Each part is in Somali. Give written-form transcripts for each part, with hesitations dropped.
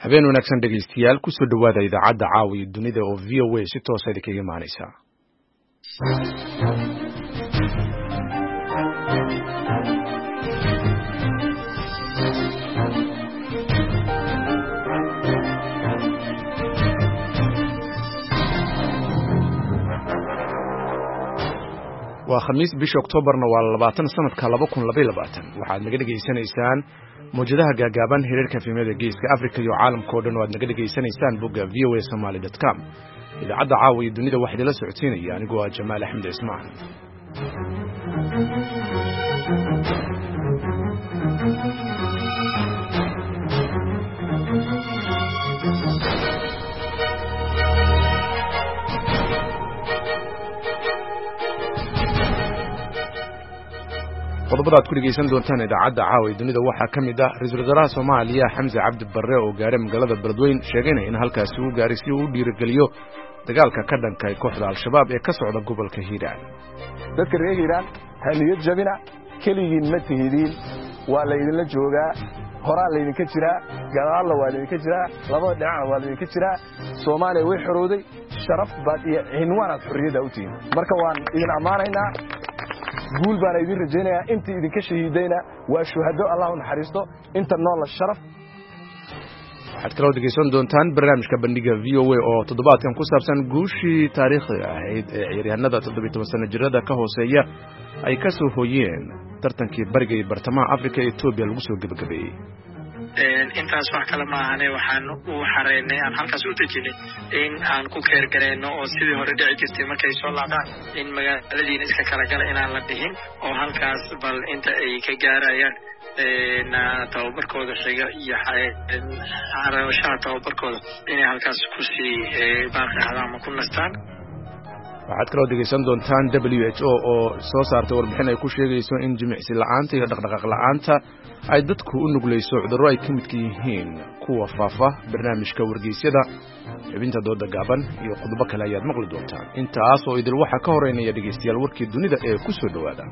habeen wanaagsan dhegeystayaal ku soo dhawaada idaacadda caawiya dunida oo VOA si toos ah idinkaga imaanaysa. waa khamiis bisha Oktoobarna waa 20 sanadka 2022 waxaad naga dhageysanaysaan mowjadaha gaagaaban hirarka filimada geeska Afrika iyo caalamka oo dhan waad naga dhageysanaysaan bogga voasomali.com. idaacadda caawiya dunida waxa idin la socodsiinaya anigoo Jamaal Axmed Ismaan. qodobada aad ku dhegeysan doontaan idaacadda caawiya dunida waxaa ka mid ah ra'iisul wasaaraha Soomaaliya Xamse Cabdi Barre oo gaaray magaalada Beledweyne sheegayna in halkaas uu gaaray si uu u dhiirigeliyo dagaalka ka dhanka ah kooxda Al-Shabaab ee ka socda gobolka Hiiraan. dadka reer Hiiraan haliyad jabina kaligiin ma tihidin waa la idin la joogaa horaa la idin ka jira gadaal waa la idin ka jira laba dhinac waa la idin ka jira Soomaaliya way xorooday sharaf baad iyo cinwaan xorriyada u tiin marka waan idin amaanaynaa guul baan idin rajaynayaa intii idinka shahiidayna waa shuhado Allah u naxariisto inta nool sharaf. waxaad kaloo dhegeysan doontaan barnaamijka bandhiga VOA oo toddobaadkan ku saabsan guushii taariikhiga ahayd ee ciyaaryahanada 17 sano jirada ka hooseeya ay ka soo hooyeen tartankii bariga iyo bartamaha Afrika ee Ethiopia lagu soo gabagabeeyay. intaas wax kale ma ahane waxaan u xareynay aan halkaas u dejinay in aan ku keer gareyno oo sidii hore dhici jirtay markay soo laabtaan in magaaladiina iska kala gala inaan la bixin oo halkaas bal inta ay ka gaarayaan tababarkooda xiga iyo xarashaha tababarkooda inay halkaas ku sii baaqi ama ku nastaan. waxaad kaloo dhegeysan doontaan WHO oo soo saartay warbixin ay ku sheegayso in jimicsi la'aanta iyo dhaqdhaqaaq la'aanta ay dadku u nugleyso cudurro ay ka midka yihiin kuwa faafa. barnaamijka wargeysyada xubinta dooda gaaban iyo qodobo kale ayaad maqli doontaan. intaas oo idil waxaa ka horeynaya dhegeystayaal warkii dunida ee ku soo dhawaada.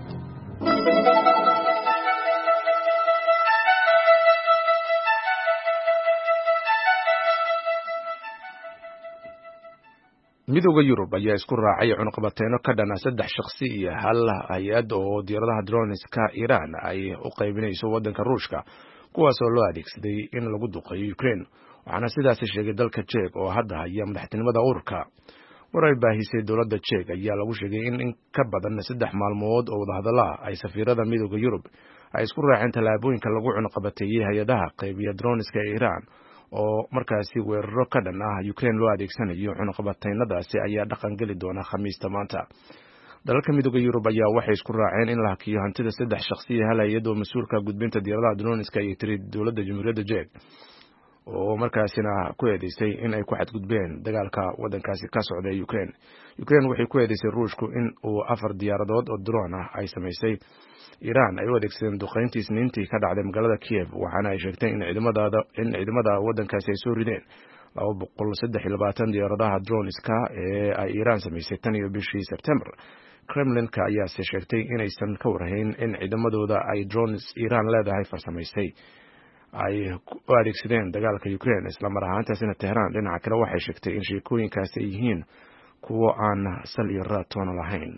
midowga Yurub ayaa isku raacay cunaqabateeno ka dhan ah 3 shakhsi iyo hal hay'ad oo diyaaradaha droneska Iran ay u qaybinayso wadanka Ruushka kuwaas oo loo adeegsaday in lagu duqeeyo Ukraine. waxaana sidaas sheegay dalka Czech oo hadda haya madaxtinimada ururka. warar baahisay dowladda Czech ayaa lagu sheegay in ka badan 3 maalmood oo wadahadalo ay safiirada midowga Yurub ay isku raaceen talaabooyinka lagu cunaqabateeyay hay'adaha qaybiya droneska Iran oo markaasi weeraro ka dhan ah Ukraine loo adeegsanayo. cunaqabateynadaasi ayaa dhaqan gali doona Khamiista maanta. dalalka midowga Yurub ayaa waxay isku raaceen in la hakiyo hantida 3 shakhsi hal hay'ad oo mas'uulka gudbinta diyaaradaha droneska iyo dowladda Jamhuuriyadda Czech oo markaasina ku eedeysay in ay ku xadgudbeen dagaalka wadankaasi ka socda ee Ukraine. Ukraine waxay ku eedeysay Ruushku in uu 4 diyaaradood oo drone ah ay sameysay Iran ay u adeegsadeen duqeyntii Isniintii ka dhacday magaalada Kiev. waxaana ay sheegtay in ciidamada wadankaasi ay soo rideen 223 diyaaradaha droneska ee ay Iran sameysay tan iyo bishii September. Kremlinka ayaa sheegtay inaysan ka warhayn in ciidamadooda ay drones Iran leedahay farsamaysay ay u adeegsadeen dagaalka Ukraine. isla mar ahaantaasina Tehran dhinaca kale waxay sheegtay in sheekooyinkaasi ay yihiin kuwo aan sal iyo raad toona lahayn.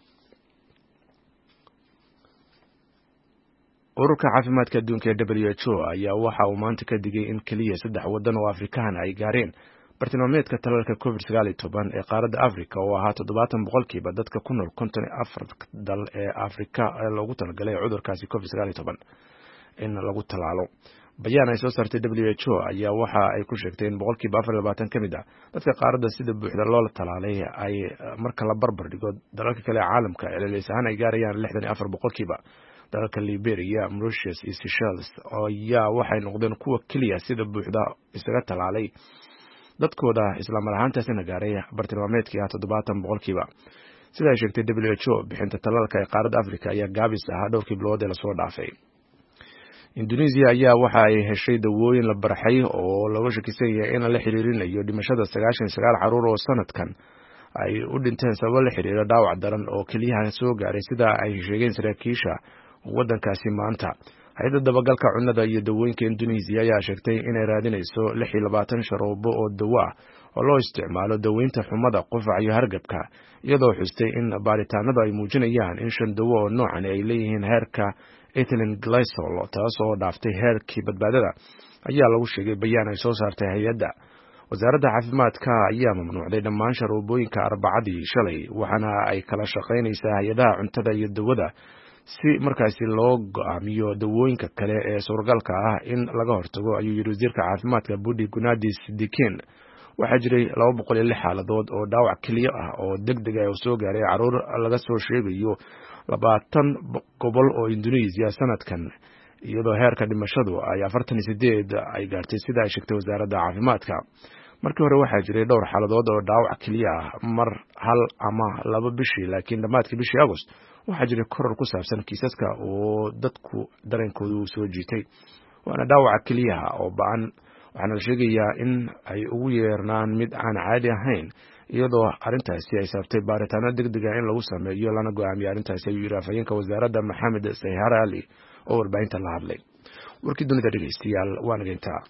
ururka caafimaadka adduunka ee WHO ayaa waxa uu maanta ka digay in kaliya 3 wadan oo Afrikaan ay gaareen bartilmaameedka talaalka COVID-19 ee qaaradda Afrika oo ahaa 70% dadka ku nool 54 dal ee Afrika ee loogu talagalay cudurkaasi COVID-19 in lagu talaalo. bayaan ay soo saartay WHO ayaa waxa ay ku sheegtay in 24% ka mid ah dadka qaaradda sida buuxda loo talaalay ay marka la barbar dhigo dalalka kale ee caalamka celcelis ahaan ay gaarayaan 64%. dalalka Liberia, Mauritius iyo Seychelles ayaa waxay noqdeen kuwa kaliya sida buuxda isaga talaalay dadkooda isla mar ahaantaasina gaaray bartilmaameedkii 70%. sida ay sheegtay WHO bixinta talaalka ee qaaradda Afrika ayaa gaabis ah dhowrkii bilood ee la soo dhaafay. Indonesia ayaa waxa ay heshay dawooyin la barxay oo lagu shakisan yahay in la xiriirinayo dhimashada 99 caruur oo sanadkan ay u dhinteen sabab la xiriira dhaawac daran oo kaliya soo gaaray sida ay sheegeen saraakiisha wadankaasi maanta. hay-adda dabagalka cunnada iyo dawooyinka Indonesia ayaa sheegtay inay raadinayso 26 sharoobo oo dawo ah oo loo isticmaalo daweynta xumada qufaca iyo hargabka, iyadoo xustay in baaritaanadu ay muujinayaan in 5 dawo oo noocan ay leeyihiin heerka ethylene glycol, taas oo dhaaftay heerkii badbaadada, ayaa lagu sheegay bayaan ay soo saartay hay-adda. wasaaradda caafimaadka ayaa mamnuucday dhammaan sharoobooyinka Arbacadii shalay, waxaana ay kala shaqaynaysaa hay-adaha cuntada iyo dawada si markaasi loo go'aamiyo dawooyinka kale ee suuragalka ah in laga hortago, ayuu yidhi wasiirka caafimaadka Budi Gunadi Sidikin. waxaa jiray 206 xaaladood oo dhaawac keliya ah oo degdeg ah oo soo gaaray caruur laga soo sheegayo 20 gobol oo Indonesia sanadkan, iyadoo heerka dhimashadu ay 48 ay gaartay sida ay sheegtay wasaaradda caafimaadka. markii hore waxaa jiray dhowr xaaladood oo dhaawac keliya ah mar hal ama 2 bishii, laakiin dhammaadkii bishii Agost waxaa jiray koror ku saabsan kiisaska oo dadku dareenkooda uu soo jiitay. waana dhaawaca keliya oo ba'an, waxaana la sheegayaa in ay ugu yeernaan mid aan caadi ahayn, iyadoo arrintaasi ay sababtay baaritaano degdeg ah in lagu sameeyo lana go'aamiyo arrintaasi, ayuu yidhi afhayeenka wasaaradda Maxamed Sayhar Ali oo warbaahinta la hadlay. warkii dunida dhegeystayaal waa nageyntaa.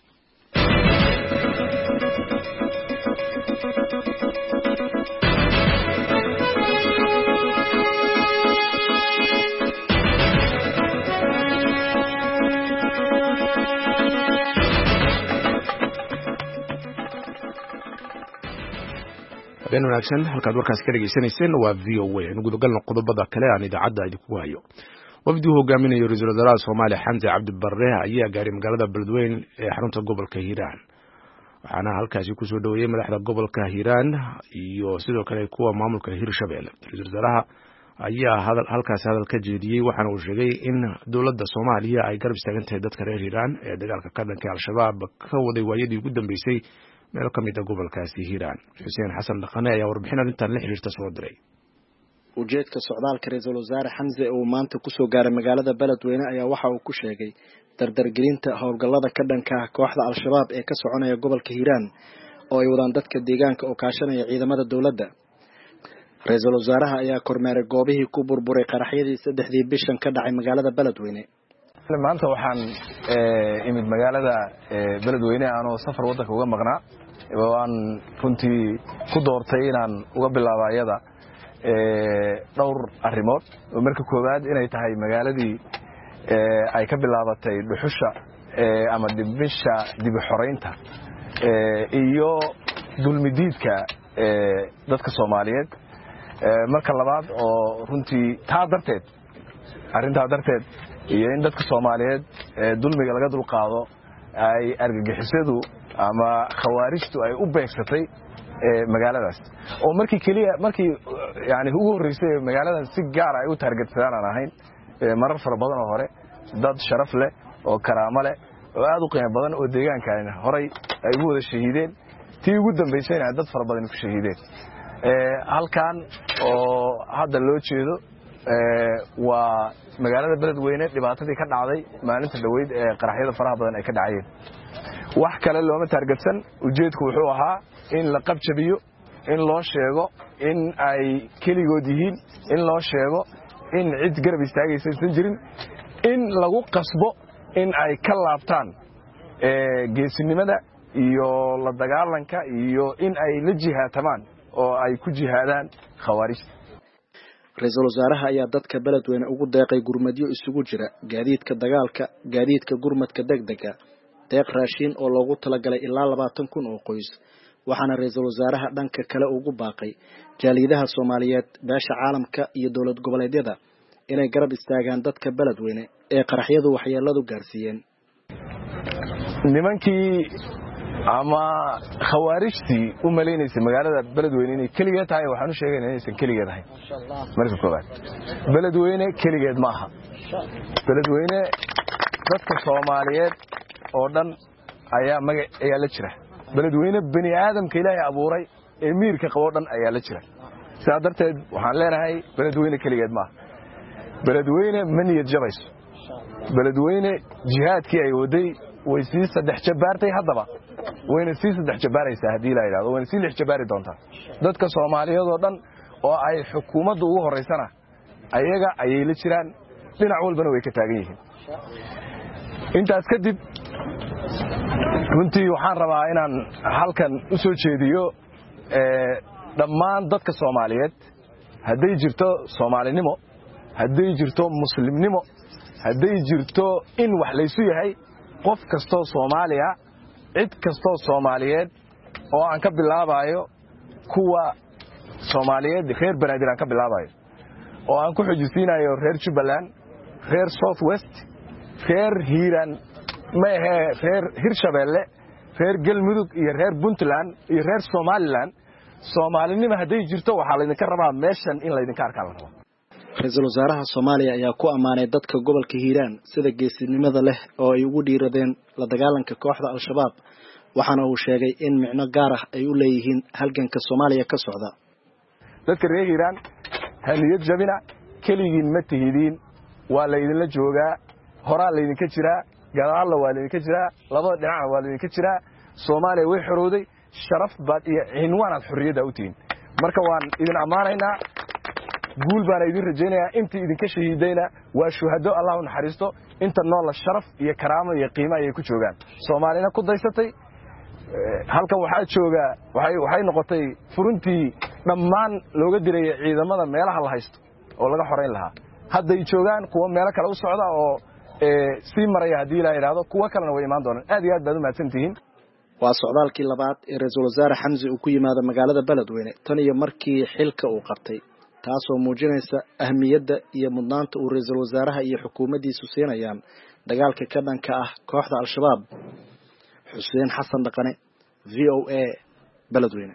habeen wanaagsan, halkaad warkaas ka dhegeysanayseen waa VOA. anu gudagalno qodobada kale aan idaacadda idinku hayo. wafdi uu hogaaminayo ra-iisul wasaaraha Soomaaliya Xamse Cabdi Barre ayaa gaaray magaalada Beledweyne ee xarunta gobolka Hiiraan, waxaana halkaasi ku soo dhaweeyay madaxda gobolka Hiiraan iyo sidoo kale kuwa maamulka Hirshabelle. ra-iisul wasaaraha ayaa halkaas hadal ka jeediyey, waxaana uu sheegay in dowladda Soomaaliya ay garab istaagan tahay dadka reer Hiiraan ee dagaalka ka dhanka Al-Shabaab ka waday waayadii ugu dambeysay meel ka mid ah gobolkaasi Hiiraan. Xuseen Xasan Dhaqane ayaa warbixin arrintan la xiriirta soo diray. ujeedka socdaalka ra-iisul wasaare Xamse uu maanta ku soo gaaray magaalada Beledweyne ayaa waxa uu ku sheegay dardargelinta howlgallada ka dhanka ah kooxda Al-Shabaab ee ka soconaya gobolka Hiiraan oo ay wadaan dadka deegaanka oo kaashanaya ciidamada dowladda. ra-iisul wasaaraha ayaa kormeeray goobihii ku burburay qaraxyadii 3 bishan ka dhacay magaalada Beledweyne. maanta waxaan imid magaalada Beledweyne aanoo safar wadanka uga maqnaa, waan runtii ku doortay inaan uga bilaabo ayada dhowr arrimood. marka koowaad inay tahay magaaladii ay ka bilaabatay dhuxusha ama dibisha dib u xoreynta iyo dulmidiidka dadka Soomaaliyeed. marka labaad oo runtii arrintaa darteed iyo in dadka Soomaaliyeed dulmiga laga dulqaado ay argagixisadu ama khawaarijtu ay u beegsatay magaaladaas, oo markii yani ugu horeysay magaaladan si gaar ah ay u targetsadaan aan ahayn. marar fara badan oo hore dad sharaf leh oo karaamo leh oo aad u qiimo badan oo deegaankan horay ay ugu wada shahiideen, tii ugu dambeysayna dad fara badan ku shahiideen. halkan oo hadda loo jeedo waa magaalada Beledweyne dhibaatadii ka dhacday maalinta dhaweyd ee qaraxyada faraha badan ay ka dhacayeen. wax kale looma targetsan, ujeedku wuxuu ahaa in la qabjabiyo, in loo sheego in ay keligood yihiin, in loo sheego in cid garab istaagaysa aysan jirin, in lagu qasbo in ay ka laabtaan geesinimada iyo la dagaalanka iyo in ay la jihaatamaan oo ay ku jihaadaan khawaarijta. ra-iisul wasaaraha ayaa dadka Beledweyne ugu deeqay gurmadyo isugu jira gaadiidka dagaalka, gaadiidka gurmadka degdega, deeq raashin oo loogu talagalay ilaa 20,000 oo qoys. waxaana ra-iisul wasaaraha dhanka kale ugu baaqay jaaliyadaha Soomaaliyeed, beesha caalamka iyo dowlad goboleedyada inay garab istaagaan dadka Beledweyne ee qaraxyadu waxyeeladu gaarsiiyeen. nimankii ama khawaarijtii u maleynaysay magaalada Beledweyne inay keligeed tahay, waxaan u sheegaynaa inaysan keligeed ahayn. marka koowaad Beledweyne keligeed ma aha. Beledweyne dadka Soomaaliyeed oo dhan ayaa la jira. Beledweyne bani aadamka Ilaahay abuuray ee miirka qabo dhan ayaa la jira. sidaa darteed waxaan leenahay Beledweyne keligeed ma aha. Beledweyne ma niyad jabayso. Beledweyne jihaadkii ay waday way sii 3 jabaartay, haddaba wayna sii 3 jabaaraysaa haddii la yiraahdo, wayna sii 6 jabaari doontaa. dadka Soomaaliyeed oo dhan oo ay xukuumadda ugu horeysana ayaga ayay la jiraan, dhinac walbana way ka taagan yihiin intaas kadib runtii waxaan rabaa inaan halkan u soo jeediyo dhammaan dadka Soomaaliyeed hadday jirto Soomaalinimo hadday jirto muslimnimo hadday jirto in wax la isu yahay qof kasto Soomaaliya cid kasto Soomaaliyeed oo aan ka bilaabayo kuwa Soomaaliyeed reer Banaadir aan ka bilaabayo oo aan ku xujisiinayo reer Jubbaland reer South West reer Hiiraan reer Hirshabeelle reer Galmudug iyo reer Puntland iyo reer Somaliland Soomaalinimo hadday jirto waxa la idinka rabaa meeshan in la idinka arkaa la rabo Ra'iisul Wasaaraha Soomaaliya ayaa ku amaanay dadka gobolka Hiiraan sida geesinimada leh oo ay ugu dhiiradeen la dagaalanka kooxda Al-Shabaab waxaana uu sheegay in micno gaar ah ay u leeyihiin halganka Soomaaliya ka socda dadka reer Hiiraan haliyad jabina kaligiin ma tihidin waa la idinla joogaa horaa la idinka jiraa gadaal waa la idinka jiraa labada dhinac waa la idinka jiraa Soomaaliya way xorowday sharaf baad iyo cinwaanaad xorriyada u tihiin marka waan idin amaanaynaa guul baan idin rajaynayaa intii idinka shahiidayna waa shuhado Allah u naxariisto inta nool sharaf iyo karaamo iyo qiimo ay ku joogaan Soomaalina ku daysatay halkan waxa jooga waxay noqotay furuntii dhammaan looga diray ciidamada meelaha la haysto oo laga xoreyn lahaa hadda ay joogaan kuwa meelo kale u socda oo si maraya hadii la yiraahdo kuwa kalena way imaan doonaan aad iyo aad baad u mahadsantihiin waa socdaalkii labaad ee Ra'iisul Wasaare Xamsi uu ku yimaado magaalada Beledweyne tan iyo markii xilka uu qabtay taasoo muujinaysa ahmiyadda iyo mudnaanta uu Ra'iisul Wasaaraha iyo xukuumaddiisu siinayaan dagaalka ka dhanka ah kooxda Al-Shabaab Xuseen Xasan Dhaqane VOA Beledweyne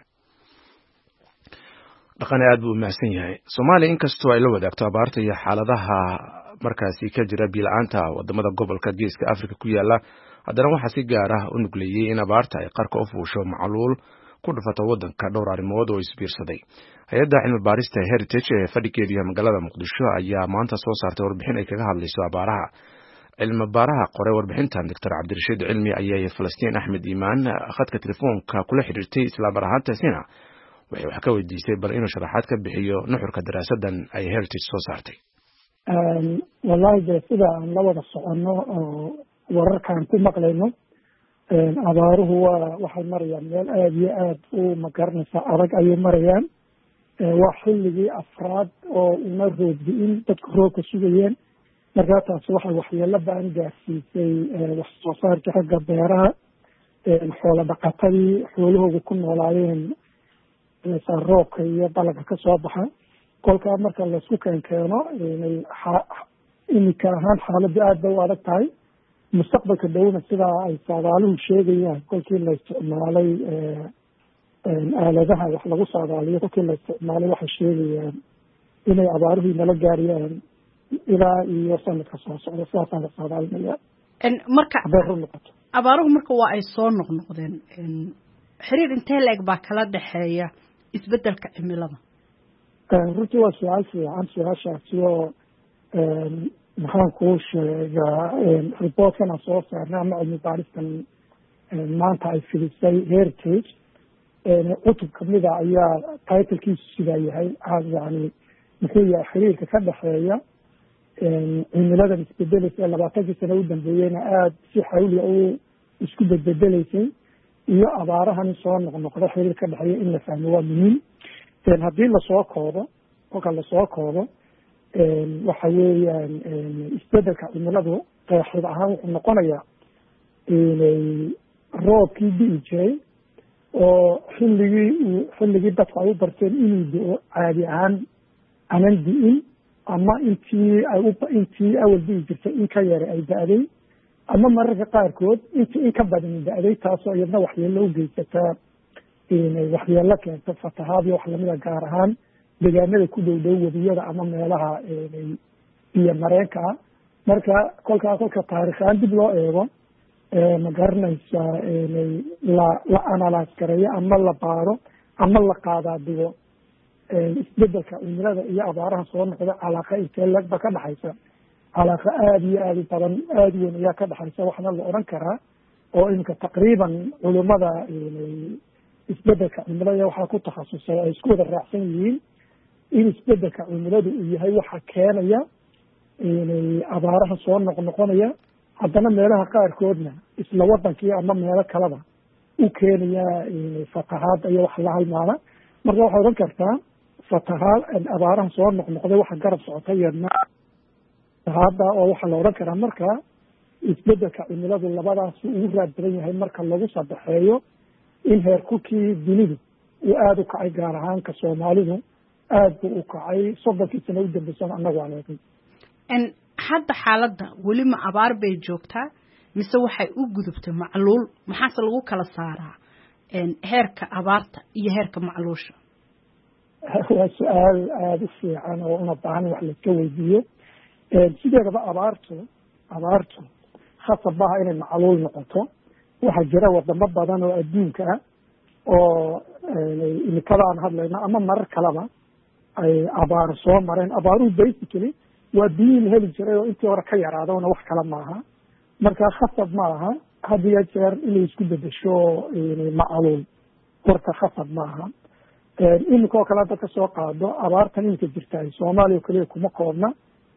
dhaqane aad buu mahadsan yahay Soomaaliya inkastoo ay la wadaagto abaarta iyo xaaladaha markaasi ka jira biila'aanta wadamada gobolka Geeska Afrika ku yaala haddana waxaa si gaar ah u nugleeyay in abaarta ay qarka u fuusho macluul ku dhufato wadanka dhowr arrimood oo isbiirsaday hay'adda cilmi baarista Heritage ee fadhigeeda magaalada Muqdisho ayaa maanta soo saartay warbixin ay kaga hadlayso abaaraha cilmi baaraha qoray warbixintan Dr. Cabdirashiid Cilmi ayaa Falastiin Axmed Iimaan khadka telefoonka kula xiriirtay isla barahantaasina waxay wax ka weydiisay bal inuu sharaxaad ka bixiyo nuxurka daraasadan ay Heritage soo saartay wallahi sida aan la wada socono wararkan ku maqlayno abaaruhu waxay marayaan meel aad iyo aad u magaranaysa adag ayay marayaan waa xilligii afraad oo una roobdiin dadku roobka sugayeen markaa taasi waxay waxyeelo baan gaarsiisay wax soo saarka xagga beeraha xoolo dhaqatadii xoolahooda ku noolaayeen roobka iyo dalagga ka soo baxa kolkaa marka laisku keeno iminka ahaan xaaladdu aad bay u adag tahay mustaqbalka dhowna sidaa ay saadaaluhu sheegayaan kolkii la isticmaalay aaladaha wax lagu saadaaliyo kolkii la isticmaalay waxay sheegayaan inay abaaruhu nala gaariyaan ilaa iyo sanadka soo socda sidaasaan la saadaalinaya marka hadday run noqoto abaaruhu marka waa ay soo noqnoqdeen xiriir intee la-eg baa kala dhexeeya isbedelka cimilada runtii waa su-aal fiican su-aashaasi oo maxaan kuu sheegaa reportkan aan soo saarnay ama cilmi baaristan maanta ay fidisay Heritage cutub kamida ayaa titlekiisu sidaa yahay yani muxuu yahay xiriirka ka dhexeeya cimiladan isbedelaysa ee 20 sano u dambeeyeyna aad si xawli u isku bedbedelaysay iyo abaarahan soo noqnoqda xiriir ka dhexeeya in la fahmo waa muhiim haddii lasoo koobo kolka lasoo koobo waxa weeyaan isbedelka cimiladu qeexid ahaan wuxuu noqonayaa inay roobkii di'i jiray oo xilligii dadku ay u barteen inuu do caadi ahaan anan di'in ama intii awal di'i jirtay in ka yara ay da'day ama mararka qaarkood intii in ka badan da'day taasoo iyadna waxyeello u geysataa inay waxyeello keento fatahaad iyo wax lamida gaar ahaan deegaanada ku dhow dhow webiyada ama meelaha biyo mareenka ah marka kolka taariikhaan dib loo eego ma garanaysa la analyse gareeyo ama la baaro ama la qaadaadigo isbedelka cimilada iyo abaaraha soo noqda calaaqa intee legba ka dhexaysa calaaqa aada iyo aada u badan aada weyn ayaa ka dhexaysa waxna la odhan karaa oo iminka taqriiban culimada isbedelka cimilada waxaa ku takhasusay ay isku wada raacsan yihiin in isbedelka cimiladu uu yahay waxa keenaya abaaraha soo noqnoqonaya haddana meelaha qaarkoodna isla wadankii ama meelo kaleba u keenaya fatahaad iyo wax la halmaala marka waxaad oran kartaa fatahaad abaaraha soo noqnoqday waxa garab socotay yadna hadda oo waxaa la oran karaa marka isbedelka cimiladu labadaas ugu raad badan yahay marka lagu saddexeeyo in heerkulkii dunidu uu aada u kacay gaar ahaan ka soomaalidu aad buu u kacay 30 sano u dambeysana annagu aan eegay hadda xaaladda weli ma abaar bay joogtaa mise waxay u gudubtay macluul maxaase lagu kala saaraa heerka abaarta iyo heerka macluusha waa su-aal aada u fiican oo una baahan wax laiska weydiiyo sideedaba abaartu khasab maaha inay macluul noqoto waxaa jira wadamo badan oo adduunka ah oo imikada aan hadlayno ama marar kaleba ay abaar soo mareen abaaruhu basically waa biyihii la heli jiray oo intii hore ka yaraadona wax kale maaha marka khasab ma aha had iyo jeer inay isku bedesho macluul horta khasab maaha iminka oo kale hadda ka soo qaado abaartan iminka jirta soomaaliya kaliya kuma koobna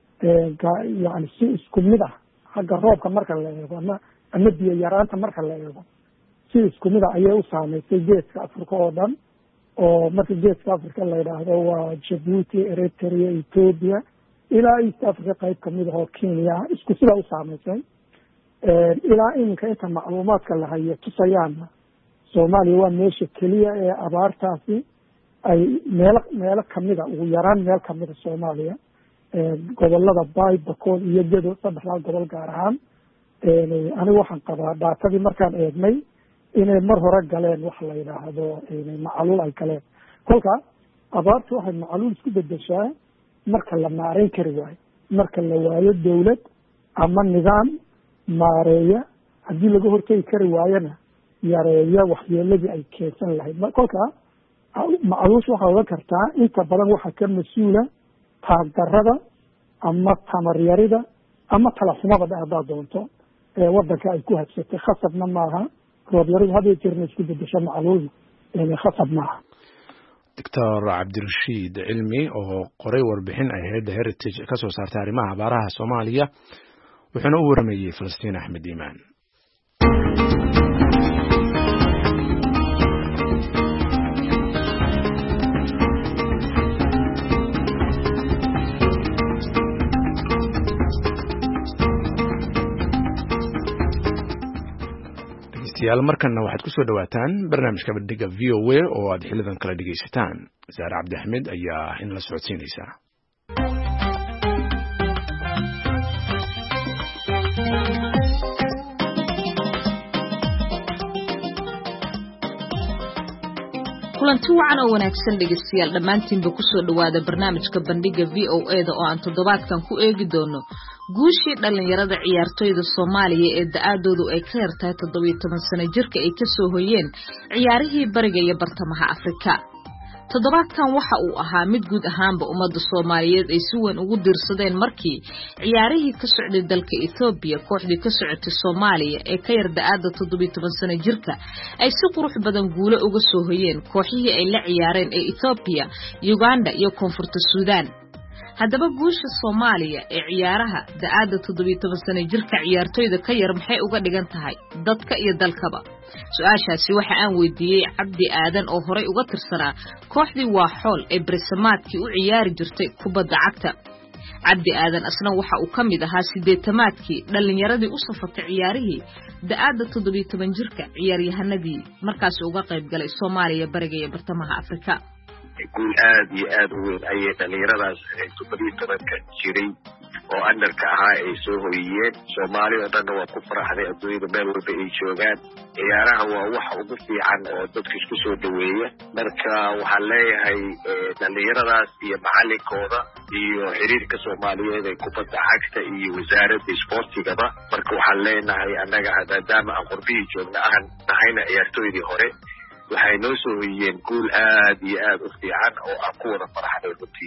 yani si isku mid ah xagga roobka marka la eego ama biyo yaraanta marka la eego si isku mid ah ayay u saameysay geeska africa oo dhan oo marka geeska africa la yidhaahdo waa Djibouti, Eritrea, Ethiopia ilaa East Africa qayb kamid ah oo Kenya isku sida u saameysay ilaa iminka inta macluumaadka la hayo tusayaana Soomaaliya waa meesha keliya ee abaartaasi ay meelo kamid ah ugu yaraan meel kamid ah Soomaaliya gobolada Bay, Bakool iyo Gedo saddexdaa gobol gaar ahaan anigu waxaan qabaa daatadii markaan eegnay inay mar hore galeen wax la yidhaahdo macluul ay galeen kolka abaartu waxay macluul isku bedeshaa marka la maareyn kari waayo marka la waayo dawlad ama nidaam maareeya haddii laga hortegi kari waayona yareeya waxyeeladii ay keensan lahayd kolka macluusha waxaa ogan kartaa inta badan waxaa ka mas-uula taagdarrada ama tamar yarida ama talaxumada dhe haddaad doonto wadanka ay ku habsatay khasabna maaha roob yaridu had iyo jeerna isku bedesho macluul khasab maaha doctor cabdirashiid cilmi oo qoray warbixin ay hay'adda heritage ka soo saartay arrimaha abaaraha Soomaaliya wuxuuna u waramayay Falastiin Axmed Iimaan yaal markana waxaad ku soo dhawaataan barnaamijka bandhiga VOA oo aad xilidan kala dhageysataan Saare Cabdi Axmed ayaa in la socodsiinaysa kulanti wacan oo wanaagsan dhegeystayaal dhammaantiinba ku soo dhawaada barnaamijka bandhiga VOA-da oo aan toddobaadkan ku eegi doono guushii dhalinyarada ciyaartoyda Soomaaliya ee da'adoodu ay ka yartahay 17 sano jirka ay ka soo hoyeen ciyaarihii bariga iyo bartamaha Afrika. Toddobaadkan waxa uu ahaa mid guud ahaanba ummadda Soomaaliyeed ay si weyn ugu diirsadeen markii ciyaarihii ka socday dalka Ethiopia kooxdii ka socotay Soomaaliya ee ka yar da'ada 17 sano jirka ay si qurux badan guulo uga soo hoyeen kooxihii ay la ciyaareen ee Ethiopia, Uganda iyo Koonfurta Suudaan. haddaba guusha Soomaaliya ee ciyaaraha da'ada 17 sano jirka ciyaartoyda ka yar maxay uga dhigan tahay dadka iyo dalkaba su'aashaasi waxa aan weydiiyay Cabdi Aadan oo horay uga tirsanaa kooxdii waa xool ee Brisamaadkii u ciyaari jirtay kubadda cagta Cabdi Aadan asna waxa uu kamid ahaa 8-maadkii dhalinyaradii u safatay ciyaarihii da'ada 17 jirka ciyaaryahanadii markaas uga qayb galay Soomaaliya bariga iyo bartamaha Afrika guul aad iyo aad u weyn ayay dhalinyaradaas 17 jiray oo andarka ahaa ay soo hoyiyeen Soomaaliya oo dhan waa ku faraxday adduunyada meel walba ay joogaan ciyaaraha waa wax ugu fiican oo dadku isku soo dhaweeya marka waxaan leeyahay dhalinyaradaas iyo macallinkooda iyo xiriirka Soomaaliyeed ee kubadda cagta iyo wasaaradda isboortigaba marka waxaan leenahay annaga maadaama aan qurbihii joogna ahan nahayna ciyaartoydii hore waxay noo soo hoyiyeen guul aad iyo aad u fiican oo aan ku wada faraxnay runtii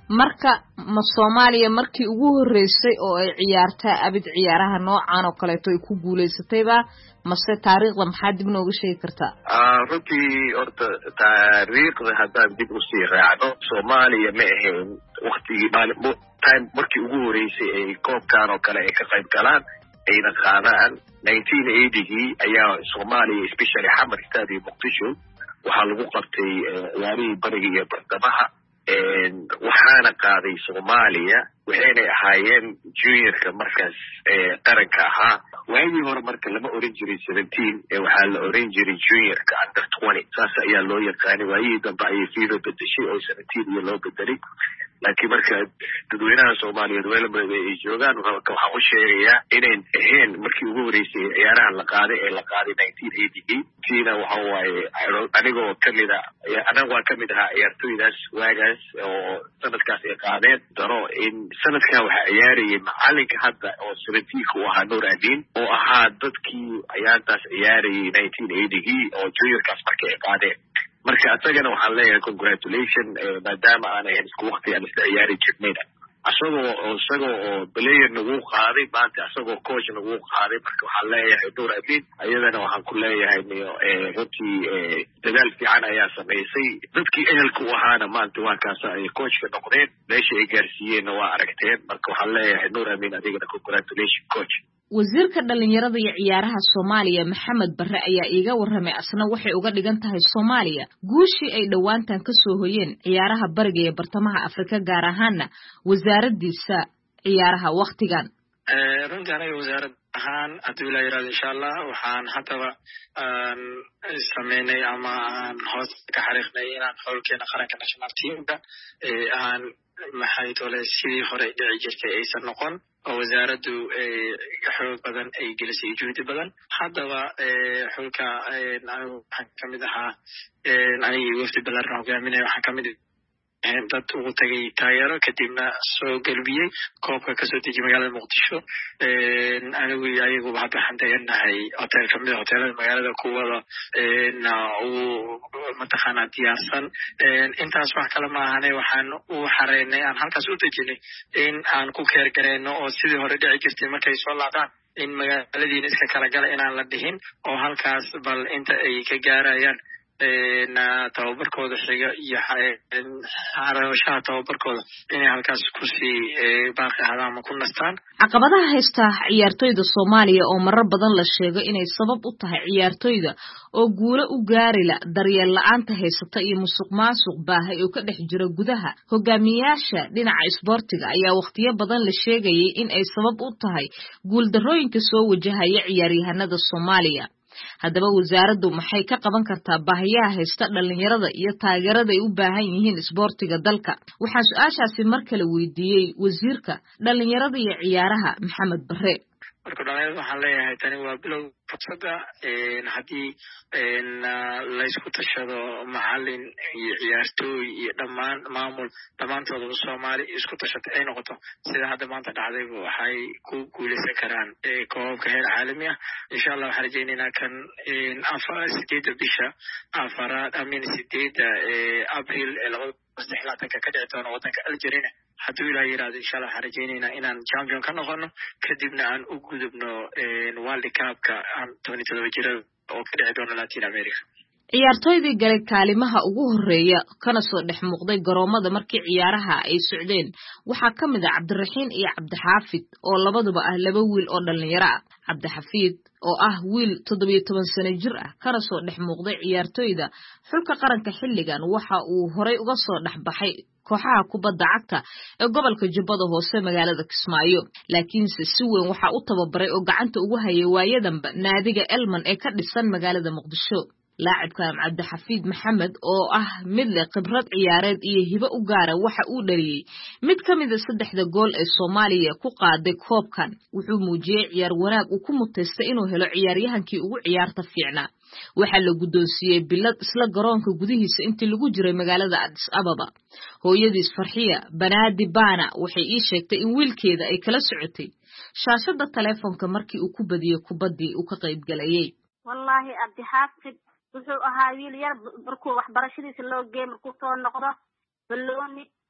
marka ma Soomaaliya markii ugu horeysay oo ay ciyaarta abid ciyaaraha noocan oo kale ay ku guuleysatayba mase taariikhda maxaa dib nooga sheegi kartaa runtii horta taariikhda haddaan dib u sii raacno Soomaaliya ma ahayn waqtigii markii ugu horeysay ay koobkan oo kale ay ka qayb galaan ayna qaadaan 1980 ayaa Soomaaliya especially Xamar Stadium Muqdisho waxaa lagu qabtay ciyaarihii bariga iyo bartamaha waxaana qaaday Soomaaliya waxayna ahaayeen juniorka markaas qaranka ahaa waagii hore marka lama oran jiray 17 waxaa la oran jiray juniorka under 20 saas ayaa loo yaqaanay waayii dambe ayay fiido bedeshay oo 17 iyo loo bedelay laakiin marka dadweynaha Soomaaliyeed weelmada ay joogaan waxaa u sheegayaa inay ahayn markii ugu horeysay ciyaaraha la qaaday 1980 tiina waxa waaye anigoo kamid ahaa ciyaartooydaas waagaas oo sanadkaas ay qaadeen daro in sanadkan waxaa ciyaarayay macalinka hadda oo 17 u ahaa Nuur Amiin oo ahaa dadkii ciyaartaas ciyaarayay 1980 oo juniorkaas markii ay qaadeen marka asagana waxaan leeyahay congratulation maadaama aan ahayn isku waqti aan isla ciyaari jirnayna asagoo player nagu qaaday maanta asagoo coach nagu qaaday marka waxaan leeyahay Nuur Amiin ayadana waxaan ku leeyahay runtii dadaal fiican ayaa sameysay dadkii ehelka u ahaana maanta waa kaas ay coachka noqdeen meesha ay gaarsiiyeen waa aragteen marka waxaan leeyahay Nuur Amiin adigana congratulation coach wasiirka dhalinyarada iyo ciyaaraha Soomaaliya Maxamed Barre ayaa iiga warramay asna waxay uga dhigan tahay Soomaaliya guushii ay dhawaantan ka soo hoyeen ciyaaraha bariga ee bartamaha Afrika gaar ahaanna wasaaraddiisa ciyaaraha waqtigan runtii aniga wasaarad ahaan haddii la yiraahdo insha Allah waxaan haddaba sameynay ama aan hoos ka xariiqnay inaan xulkeena qaranka national teamka aan maxay tole sidii hore dhici jirtay aysan noqon oo wasaaraddu xoog badan ay gelisay juhdi badan haddaba xulka anigu waxaan kamid ahaa aniga wafdi balaaran hogaaminaya waxaan kamid dad ugu tagay taageero kadibna soo galbiyey koobka kasoo dejiyay magaalada Muqdisho anigu ayaguba hadda waxaan deganahay hotel kamid ah hoteelada magaalada kuwada mataqaanaa diyaarsan intaas wax kale ma ahane waxaan u xareynay aan halkaas u dejinay in aan ku keergareyno oo sidii hore dhici jirtay markay soo laabtaan in magaaladiina iska kala gala inaan la dhihin oo halkaas bal inta ay ka gaarayaan tababarkooda xiga iyo xarashaha tababarkooda inay halkaas kusii baaqi ahaadaan ama ku nastaan caqabadaha haysta ciyaartoyda Soomaaliya oo marar badan la sheego inay sabab u tahay ciyaartoyda oo guulo u gaari la daryeel la'aanta haysata iyo musuqmaasuq baahay oo ka dhex jira gudaha hogaamiyaasha dhinaca isboortiga ayaa waqtiyo badan la sheegayay in ay sabab u tahay guul darrooyinka soo wajahaya ciyaaryahanada Soomaaliya haddaba wasaaraddu maxay ka qaban kartaa baahiyaha haysta dhalinyarada iyo taageerada ay u baahan yihiin isboortiga dalka waxaan su'aashaasi mar kale weydiiyey wasiirka dhalinyarada iyo ciyaaraha Maxamed Barre marka dhalinyarada waxaan leeyahay tani waa bilow fursada haddii la isku tashado macallin iyo ciyaartooy iyo dhammaan maamul dhammaantooda Soomaali isku tashato ay noqoto sida hadda maanta dhacday waxay ku guuleysan karaan koobka heer caalami ah insha Allah waxaan rajaynaynaa kan 8 bisha afaraad amin 8 April 2023 ka dhici doona wadanka Algeria haddii la yiraahdo insha Allah waxaan rajaynaynaa inaan champion ka noqono kadibna aan u gudubno World Cup-ka 27 jira oo ka dhici doona Latin America ciyaartoydii galay kaalimaha ugu horeeya kana soo dhex muuqday garoomada markii ciyaaraha ay socdeen waxaa ka mid ah Cabdiraxiin iyo Cabdixaafid oo labaduba ah laba wiil oo dhalinyaro ah Cabdixaafid oo ah wiil 17 sano jir ah kana soo dhex muuqday ciyaartoyda xulka qaranka xilligan waxa uu horay uga soo dhaxbaxay kooxaha kubadda cagta ee gobolka Jubbada Hoose magaalada Kismaayo laakiin si weyn waxa uu tababaray oo gacanta ugu hayay waayadanba naadiga Elman ee ka dhisan magaalada Muqdisho لاعبka Cabdixaafid Maxamed oo ah mid leh khibrad ciyaareed iyo hibo u gaar ah waxa uu dhaliyay mid kamid ah 3 gool ee Soomaaliya ku qaaday koobkan wuxuu muujiyay ciyaar wanaag uu ku muteystay inuu helo ciyaaryahankii ugu ciyaarta fiicnaa waxa la gudoonsiyay bilad isla garoonka gudihiisa intii lagu jiray magaalada Addis Ababa hooyadiis Farxiya Banaadi Baana waxay ii sheegtay in wiilkeeda ay kala socotay shaashada telefoonka markii uu ku badiyay kubaddii uu ka qayb galayay wallahi Cabdixaafid wuxuu ahaa wiil yar markuu waxbarashadiisa loo geeyay markuu soo noqdo balooni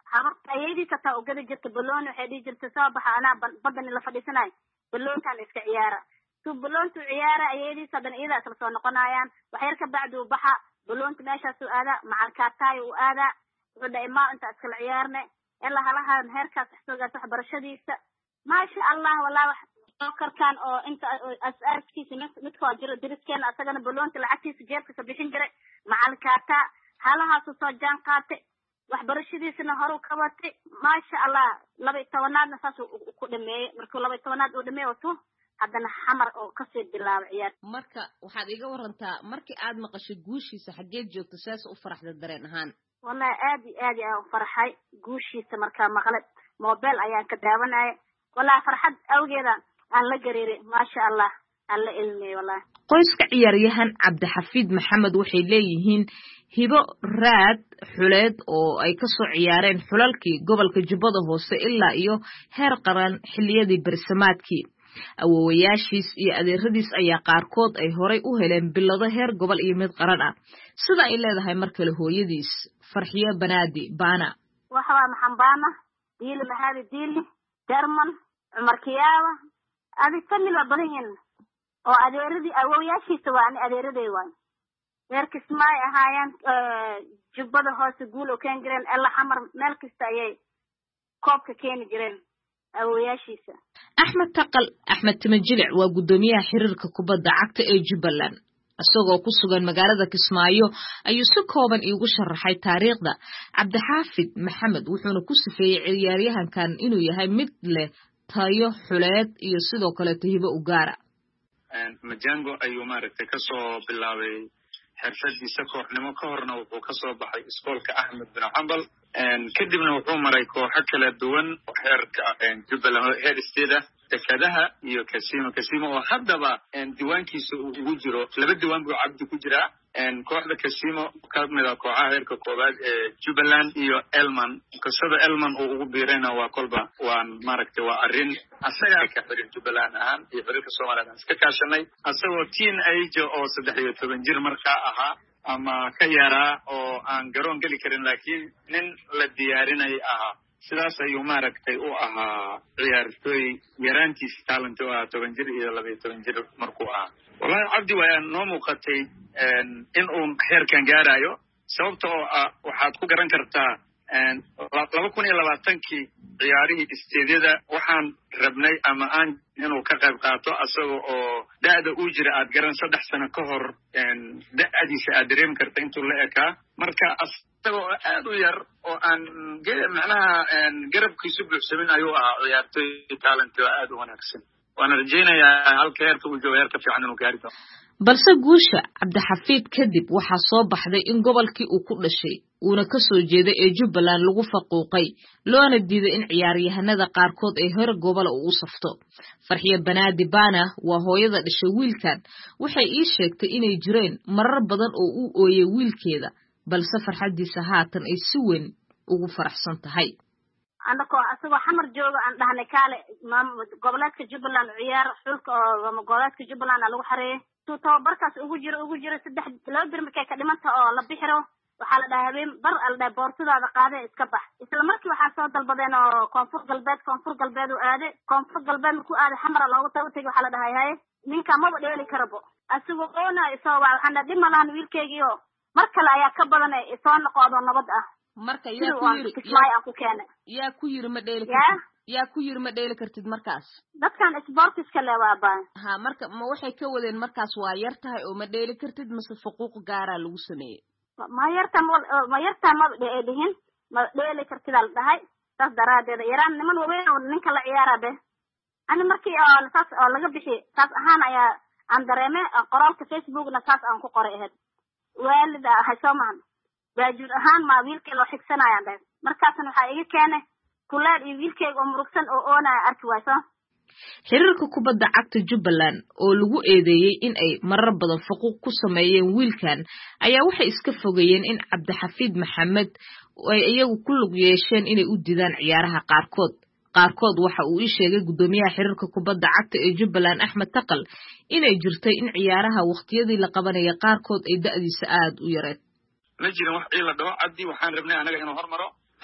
habarta ayadiisa taa ugada jirta balooni waxay dhihi jirta soo baxa anaa badani la fadhiisanayo baloontaan iska ciyaara tu baloontu ciyaara ayadiisa haddana iyadaa isla soo noqonayaan waxyar ka bacdi uu baxa baloonta meeshaas u aadaa macalkaataay u aadaa wuxuu dhahay maa inta iskala ciyaarne ilaa halahan heerkaas xisoogaas waxbarashadiisa maasha allah walaa wax karkaan oo inta as-aaskiisa midkoo jiro diriskeena asagana baloonta lacagtiisa jeebkiisa bixin jiray macalkaataa halahaasu soo jaan qaatay waxbarashadiisana horu ka watay maasha allah 12 saas ku dhameeyay markuu 12 uu dhameeyo tu haddana xamar oo kasii bilaabay ciyaar marka waxaad iga warantaa markii aad maqashay guushiisa xageed joogto saas u faraxda dareen ahaan wallahi aad ayaan u farxay guushiisa markaa maqlay mobile ayaan ka daawanayay wallahi farxad awgeeda aan la gariiray maasha allah alla ilmey wallahi qoyska ciyaaryahan Cabdixafiid Maxamed waxay leeyihiin hibo raad xuleed oo ay ka soo ciyaareen xulalkii gobolka Jubbada Hoose ilaa iyo heer qaran xilliyadii barsamaadkii awoowayaashiis iyo adeeradiis ayaa qaarkood ay horay u heleen bilado heer gobol iyo mid qaran ah sida ay leedahay markale hooyadiis Farxiyo Banaadi Baana waxa waa maxambaana diil mahadi diil Darman Umar Kiyawa adi family badan oo adeeradii awoowayaashiisa waa adeeraday waan heer kismaay ahaayeen Jubbada Hoose guul oo keen jireen alla xamar meel kasta ayay koobka keeni jireen awoowayaashiisa Axmed Timajilic waa gudoomiyaha xiriirka kubadda cagta ee Jubbaland asagoo ku sugan magaalada Kismaayo ayuu si kooban iigu sharaxay taariikhda Cabdixafiid Maxamed wuxuuna ku sifeeyay ciyaaryahankan inuu yahay mid leh tayo xuleed iyo sidoo kale hibo u gaara Majango ayuu maaragtay ka soo bilaabay xirfadiisa kooxnimo ka horna wuxuu ka soo baxay iskoolka Ahmed bin Hanbal kadibna wuxuu maray kooxo kala duwan heerka Jubbaland heer isteeda dekadaha iyo Kasimo oo haddaba diiwaankiisa uu ugu jiro laba diiwaan buu Cabdi ku jiraa kooxda Kasimo ka mid ah kooxaha heerka koobaad ee Jubbaland iyo Elman kasada Elman oo ugu biirayna waa kolba waan maaragtay waa arin asaga ka xirin Jubbaland ahaan iyo xiriirka Soomaaliya iska kaashanay asagoo teen age oo 13 jir markaa ahaa ama ka yaraa oo aan garoon gali karin laakiin nin la diyaarinay ahaa sidaas ayuu maaragtay u ahaa ciyaartooy yaraantiisa talent oo 10 jir iyo 12 jir markuu ahaa wallahi Cabdi waa noo muuqatay in uu heerkan gaarayo sababtoo ah waxaad ku garan kartaa 2020kii ciyaarihii isteedyada waxaan rabnay ama aan inuu ka qayb qaato asagoo oo da'da uu jira aad garan 3 sano ka hor da'diisa aad dareemi karta intuu la ekaa marka asagoo aad u yar oo aan macnaha garabkiisu buuxsamin ayuu ahaa ciyaartooy talent oo aad u wanaagsan waana rajaynayaa halka heerka uu joogo heerka fiican inuu gaari doono balse guusha Cabdixafiid kadib waxaa soo baxday in gobolkii uu ku dhashay uuna ka soo jeeday ee Jubbaland lagu faquuqay loona diiday in ciyaaryahanada qaarkood ay hore gobol u safto Farxiyo Banaadi Baana waa hooyada dhashay wiilkan waxay ii sheegtay inay jireen marar badan oo uu ooyay wiilkeeda balse farxadiisa haatan ay si weyn ugu faraxsan tahay anako asagoo xamar jooga aan dhahnay kaale goboleedka Jubbaland ciyaar xulka oo goboleedka Jubbaland lagu xareeyay tababarkaas ugu jiro 3 bir markay ka dhimanta oo la bixiro waxaa la dhahay habeen bar alda boortadaada qaade iska bax isla markii waxaa soo dalbadeen oo koonfur galbeed u aaday koonfur galbeed ku aaday xamar loogu tagay waxaa la dhahay hay ninka maba dheeli karabo asagoo oona isoo waxaan dhima lahan wiilkeygiyo mar kale ayaa ka badan ee soo noqodo nabad ah marka yaa ku yiri ma dheeli kartid yaa ku yiri ma dheeli kartid markaas dadkan sportiska leewaaba ha marka ma waxay ka wadeen markaas waa yar tahay oo ma dheeli kartid mise xuquuq gaar ah lagu sameeyay ma yarta ma dheelihin ma dheeli kartid al dhahay taas daraadeeda yaraan niman weyn oo ninka la ciyaarabe ani markii taas oo laga bixi taas ahaan ayaa aan dareemay qoraalka Facebook-na taas aan ku qoray ahayd waalida haysomaan baajur ahaan ma wiilkay loo xigsanayaan dhahay markaasna waxa iga keenay kulaad iyo wiilkayga oo murugsan oo oonaya arki wayso xiriirka kubadda cagta Jubbaland oo lagu eedeeyay in ay marar badan xuquuq ku sameeyeen wiilkan ayaa waxay iska fogeeyeen in Cabdixafiid Maxamed ay iyagu ku lug yeesheen inay u didaan ciyaaraha qaarkood waxa uu ii sheegay gudoomiyaha xiriirka kubadda cagta ee Jubbaland Axmed Taqal inay jirtay in ciyaaraha waqtiyadii la qabanayay qaarkood ay da'diisa aad u yareed ma jirin wax ila dhaw Cabdi waxaan rabnay anaga inuu hormaro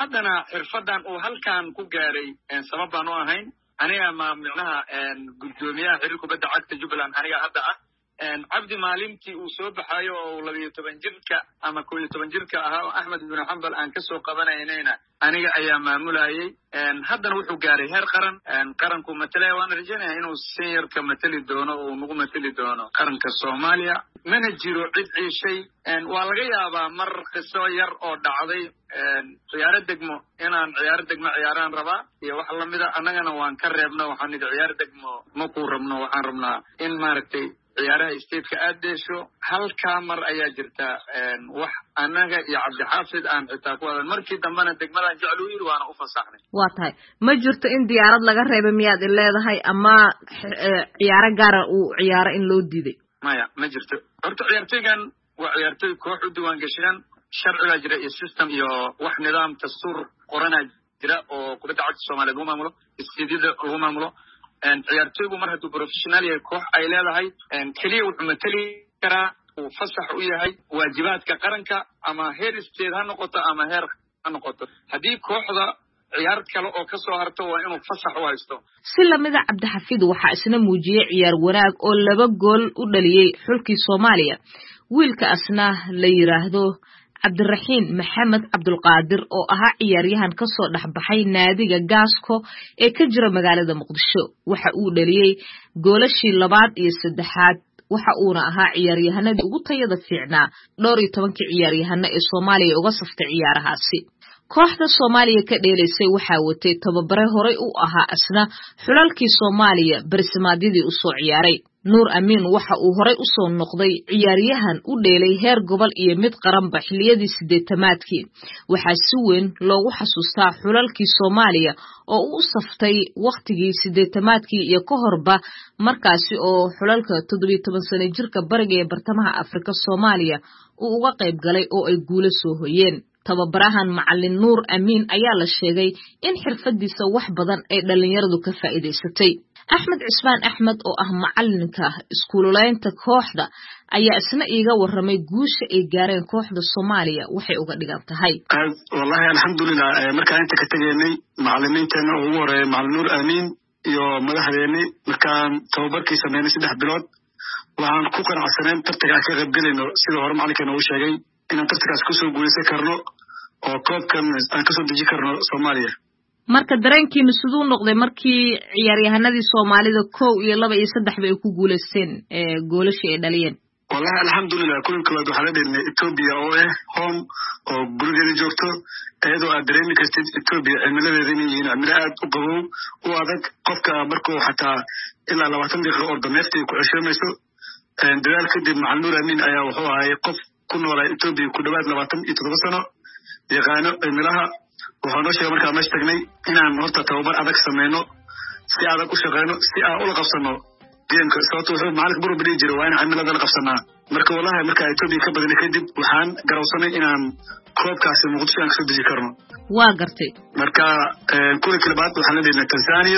haddana xirfadan uu halkan ku gaaray sabab baan u ahayn aniga ma micnaha guddoomiyaha xiriirka kubadda cagta Jubbaland aniga hadda ah cabdi maalintii uu soo baxayo oo 12 jirka ama 11 jirka ahaa oo Ahmed bin Hanbal aan ka soo qabanaynayna aniga ayaa maamulayay haddana wuxuu gaaray heer qaranku matalay waan rajaynayaa inuu seniorka matali doono oo nagu matali doono qaranka Soomaaliya mana jiro cid ciishay waa laga yaabaa mar qiso yar oo dhacday ciyaar degmo inaan ciyaar degmo ciyaaraan rabaa iyo wax la mid ah annagana waan ka reebno waxaan idin ciyaar degmo ma ku rabno waxaan rabnaa in maaragtay ciyaaraha stateka aad deesho halkaa mar ayaa jirta wax annaga iyo cabdixaafid aan xitaa ku wadan markii dambena degmadan jeclu yiri waana u fasaxnay waa tahay ma jirto in diyaarad laga reebay miyaad leedahay ama ciyaaro gaar ah uu ciyaaro in loo diiday maya ma jirto horta ciyaartooygan waa ciyaartooy koox u diiwaan gashan sharciga jira iyo system iyo wax nidaam dastuur qoranaa jira oo kubadda cagta Soomaaliyeed lagu maamulo istidida lagu maamulo ciyaartooygu mar hadduu professional yahay koox ay leedahay kaliya wuxuu matali karaa uu fasax u yahay waajibaadka qaranka ama heer state ha noqoto ama heer ha noqoto haddii kooxda ciyaar kale oo ka soo harto waa inuu fasax u haysto si lamida cabdixafiid waxaa isna muujiyay ciyaar wanaag oo 2 gool u dhaliyay xulkii Soomaaliya wiilka asna la yiraahdo Cabdiraxiin Maxamed Cabdulqaadir oo ahaa ciyaaryahan ka soo dhaxbaxay naadiga Gaasco ee ka jira magaalada Muqdisho waxa uu dhaliyay goolashii 2 iyo 3 waxa uuna ahaa ciyaaryahanadii ugu tayada fiicnaa 12 ciyaaryahan ee Soomaaliya uga saftay ciyaarahaasi kooxda Soomaaliya ka dheelaysay waxa watay tababare horay u ahaa asna xulalkii Soomaaliya barsimaadidii u soo ciyaaray Nuur Amiin waxa uu horay u soo noqday ciyaaryahan u dheelay heer gobol iyo mid qaranba xilliyadii 80-maadkii waxa si weyn loogu xasuustaa xulalkii Soomaaliya oo u saftay waqtigii 80-maadkii iyo ka horba markaasi oo xulalka 17 sano jirka bariga ee bartamaha Afrika Soomaaliya uu uga qayb galay oo ay guulo soo hoyeen tababarahan macallin Nuur Amiin ayaa la sheegay in xirfadiisa wax badan ay dhalinyaradu ka faa'iideysatay Axmed Cismaan Axmed oo ah macallinka iskuuleynta kooxda ayaa isna iiga waramay guusha ay gaareen kooxda Soomaaliya waxay uga dhigan tahay wallahi alxamdulillah marka inta ka tageynay macallimiinteena ugu horeeyay macallin Nuur Amiin iyo madaxdeeni markaan tababarkii sameynay 3 bilood waxaan ku qanacsaneen tartanka ka qayb galayno sida hore macallinkeena uu sheegay inaan tartankaas ku soo guuleysan karno oo koobkan aan ka soo deji karno Soomaaliya marka dareenkiina sidoo noqday markii ciyaaryahanadii Soomaalida 1 iyo 2 iyo 3 ay ku guuleysteen goolasha ay dhaliyeen wallahi alxamdulillah kullu kala waxa la dheelnay Ethiopia oo home oo gurigeeda joogto ayadoo aad dareemi kartid Ethiopia cimiladeeda inay yihiin cimilo aad u qabow oo adag qofka markuu xataa ilaa 20 daqiiqo oo dameerta ku ceshamayso dadaal kadib macallin Nuur Amiin ayaa wuxuu ahaa qof ku noolaa Ethiopia ku dhawaad 27 sano yaqaano cimilaha waxaan noo sheegay markaa meesha tagnay inaan horta tababar adag sameyno si adag u shaqeyno si aan ula qabsano geemka sababtoo wuxuu macallinka baro bari jiray waa in cimilada la qabsanaa marka wallahi marka Ethiopia ka badanay kadib waxaan garawsanay inaan koobkaasi Muqdisho aan soo deji karno waa gartay marka kulanka labaad waxaan la dheelnay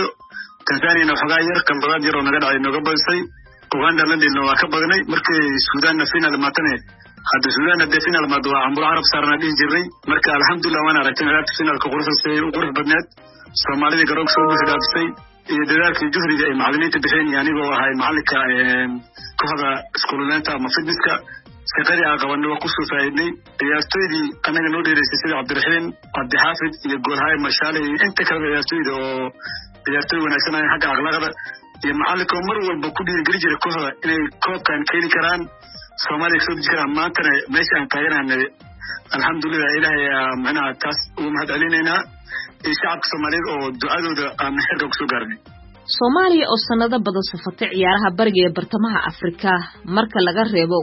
Tanzania waxaa yar kambadaad yar oo naga dhacay naga badisay Uganda la dheelnay waa ka badanay markii Suudaan final maatane hadda Suudaan hadda final ma dawaa Ambul Arab saarna dhigi jiray marka alxamdulillah waan aragtay ciyaarta finalka qurux badneed Soomaalida garoonka soo buuxisay iyo dadaalkii juhriga ay macallimiinta bixeen anigoo ahay macallinka kooxda iskuuleynta ama fitnesska shaqadii aan qabanay waa ku soo faa'iidnay ciyaartoydii anaga noo dheeraysay sida Cabdiraxiin Cabdixaafid iyo Goolhaay Mashaale iyo inta kale ciyaartoyda oo ciyaartoy wanaagsan ay xagga akhlaaqda iyo macallinka mar walba ku dhiirigeli jiray kooxda inay koobkan keeni karaan Soomaaliya soo deji karaan maantana meesha aan taaganahay alxamdulillah ilaahay macnaha taas uu mahad celinayna shacabka Soomaaliyeed oo ducadooda aan xirka ku soo gaarnay Soomaaliya oo sanado badan safatay ciyaaraha bariga ee bartamaha Afrika marka laga reebo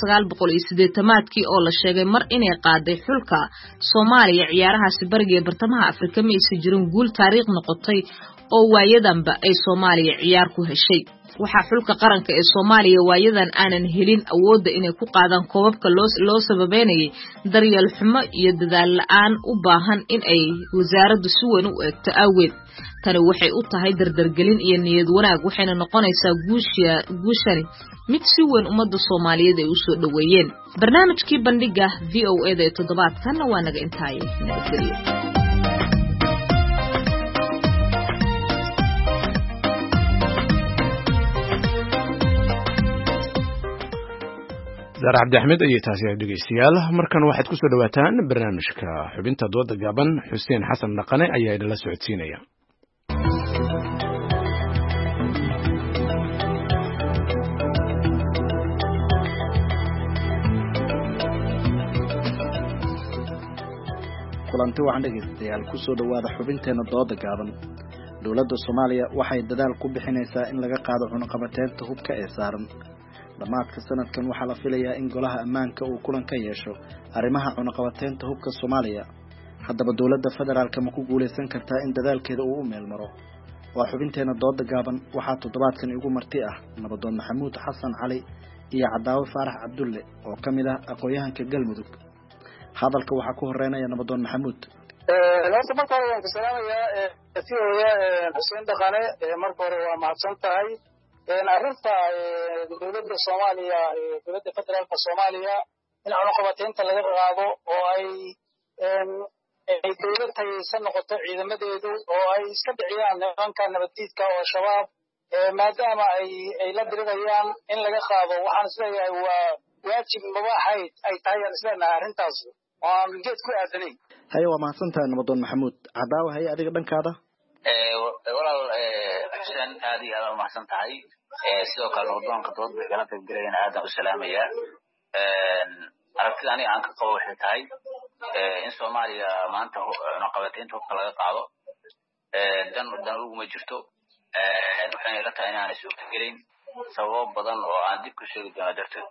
1980-maadkii oo la sheegay mar inay qaaday xulka Soomaaliya ciyaarahaasi bariga ee bartamaha Afrika ma aysan jirin guul taariikh noqotay oo waayadanba ay Soomaaliya ciyaar ku heshay waxa xulka qaranka ee Soomaaliya waayadan aanan helin awoodda inay ku qaadaan koobabka loo sababeynayay daryeel xumo iyo dadaal la'aan u baahan in ay wasaaraddu si weyn u eegto awgeed tani waxay u tahay dardargelin iyo niyad wanaag waxayna noqonaysaa guushani mid si weyn ummadda Soomaaliyeed ay u soo dhaweeyeen barnaamijkii bandhiga VOA da toddobaadkan waa naga intaayay nabadgelyo Zara Cabdi Axmed ayay taasi dhegeystayaal markan waxaad ku soo dhawaataan barnaamijka xubinta dooda gaaban Xuseen Xasan Dhaqane ayaa idin la socodsiinaya. kulanti waxaan dhegeystayaal ku soo dhawaada xubinteena dooda gaaban. Dowladda Soomaaliya waxay dadaal ku bixinaysaa in laga qaado cunaqabateynta hubka ee saaran. Dhamaadka sanadkan waxaa la filayaa in golaha ammaanka uu kulan ka yeesho arrimaha cunaqabateynta hubka Soomaaliya. Haddaba dowladda federaalka ma ku guuleysan kartaa in dadaalkeeda uu u meel maro? Waa xubinteena dooda gaaban waxaa toddobaadkan igu marti ah Nabadoon Maxamuud Xasan Cali iyo Cadaawe Faarax Cabdulle oo ka mid ah aqoonyahanka Galmudug. hadalka waxaa ku horeynaya Nabadoon Maxamuud. Horta marka hore waan ku salaamayaa fiyoya Xuseen Dhaqane marka hore waa mahadsan tahay arrinta dowladda Soomaaliya dowladda federaalka Soomaaliya in cunaqabateynta laga qaado oo ay dowlad tayeysan noqoto ciidamadeedu oo ay iska dhiciyaan nimanka nabaddiidka oo shabaab maadaama ay la dirirayaan in laga qaado waxaan isleeyahay waa waajib mabaaxayd ay tahay aan islenahay arrintaas waan geed ku aadanay. haye waa mahadsantahay Nabadoon Maxamuud. Cadaawe haye adiga dhankaada. walaal Xuseen aad iyo aad mahadsan tahay sidoo kale nabadoonka doodda kala qaybgalayna aad u salaamaya. aragtida aniga aan ka qabo waxay tahay in Soomaaliya maanta cunaqabateynta hubka laga qaado dan uguma jirto waxayna ila tahay inaan suurtagelin sababo badan oo aan dib ku sheegi doono darteed.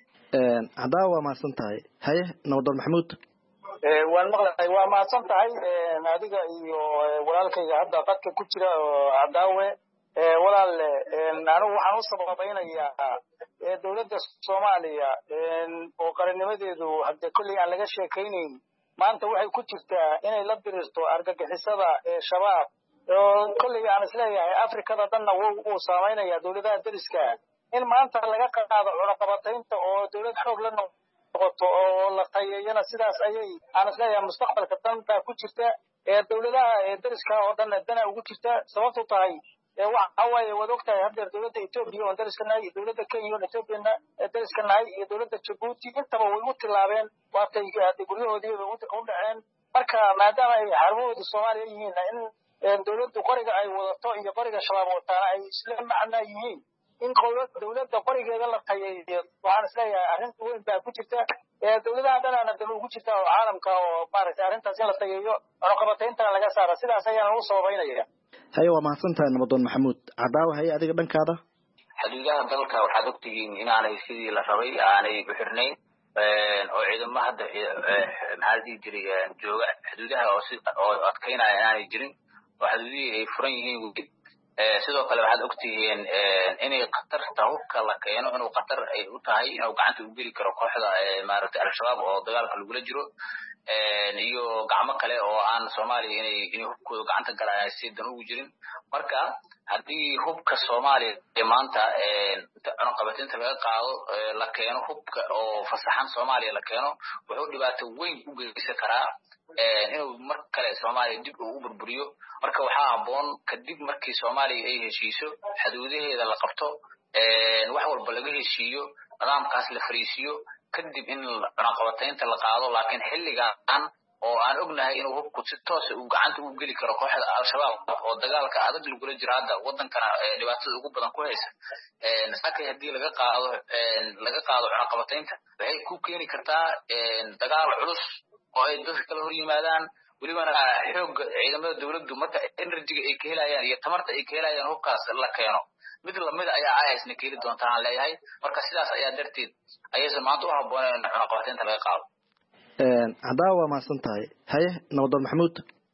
Cadaawe waa mahadsan tahay. haye Nabadoon Maxamuud. waan maqlahay waa mahadsan tahay adiga iyo walaalkayga hadda qadka ku jira oo Cadaawe walaal anigu waxaan u sababaynayaa dowladda Soomaaliya oo qarannimadeedu hadda kulli aan laga sheekaynayn maanta waxay ku jirtaa inay la dirirto argagixisada shabaab oo kulli aan isleeyahay Afrikada dhanna wuu saameynaya dowladaha dariska in maanta laga qaado cunaqabateynta oo dowlad xoog la noqoto oo la tayeeyana sidaas ayay aan isleeyahay mustaqbalka dhanba ku jirta dowladaha dariska oo dhan dana ugu jirta sababtu tahay waxa waaye wad ogtahay hadda dowladda Itoobiya oo dariska nahay dowladda Kenya oo Itoobiya dariska nahay iyo dowladda Djibouti intaba way u tilaabeen waatay guryahoodii u dhaceen marka maadaama ay xarumahooda Soomaaliya yihiin in dowladdu qoriga ay wadato iyo qoriga shabaab wataan ay isla macna yihiin in dowladda qorigeeda la tayeeyo waxaan isleeyahay arrin weyn baa ku jirta dowladaha dhanana dal ugu jirta oo caalamka oo maaragtay arrintaas in la tayeeyo cunaqabateynta laga saaro sidaas ayaan ugu sababeynaya. haye waa mahadsantahay Nabadoon Maxamuud. Cadaawe haye adiga dhankaada. xuduudaha dalka waxaad ogtihiin inaanay sidii la rabay aanay u xirnayn oo ciidamada hadda maxaa jiray jooga xuduudaha oo adkeynaya inaanay jirin oo xuduudihii ay furan yihiin sidoo kale waxaad ogtihiin inay qatarta hubka la keeno inuu qatar ay u tahay inuu gacanta u geli karo kooxda maaragtay al-shabaab oo dagaalka lagula jiro iyo gacmo kale oo aan Soomaaliya inay hubkooda gacanta galaan si dan ugu jirin marka haddii hubka Soomaaliya maanta cunaqabateynta laga qaado la keeno hubka oo fasaxan Soomaaliya la keeno wuxuu dhibaato weyn u geysan karaa inuu mar kale Soomaaliya dib u burburiyo marka waxaa habboon kadib markii Soomaaliya ay heshiiso xuduudaheeda la qabto wax walba laga heshiiyo nidaamkaas la fariisiyo kadib in cunaqabateynta la qaado laakiin xilligan oo aan ognahay inuu hubku si toos ah uu gacanta u geli karo kooxda al-shabaab oo dagaalka adag lagula jiro hadda wadankana dhibaatada ugu badan ku haysa sakay hadii laga qaado cunaqabateynta waxay ku keeni kartaa dagaal culus oo ay dadka kala hor yimaadaan welibana xoog ciidamada dowladdu marka energy ay ka helayaan iyo tamarta ay ka helayaan hubkaas la keeno mid lamid ayaa aysna keeni doontaa aan leeyahay marka sidaas ayaa darteed ayaysan maanta u habbooneen cunaqabateynta laga qaado. Cadaawe waa mahadsan tahay. haye Nabadoon Maxamuud.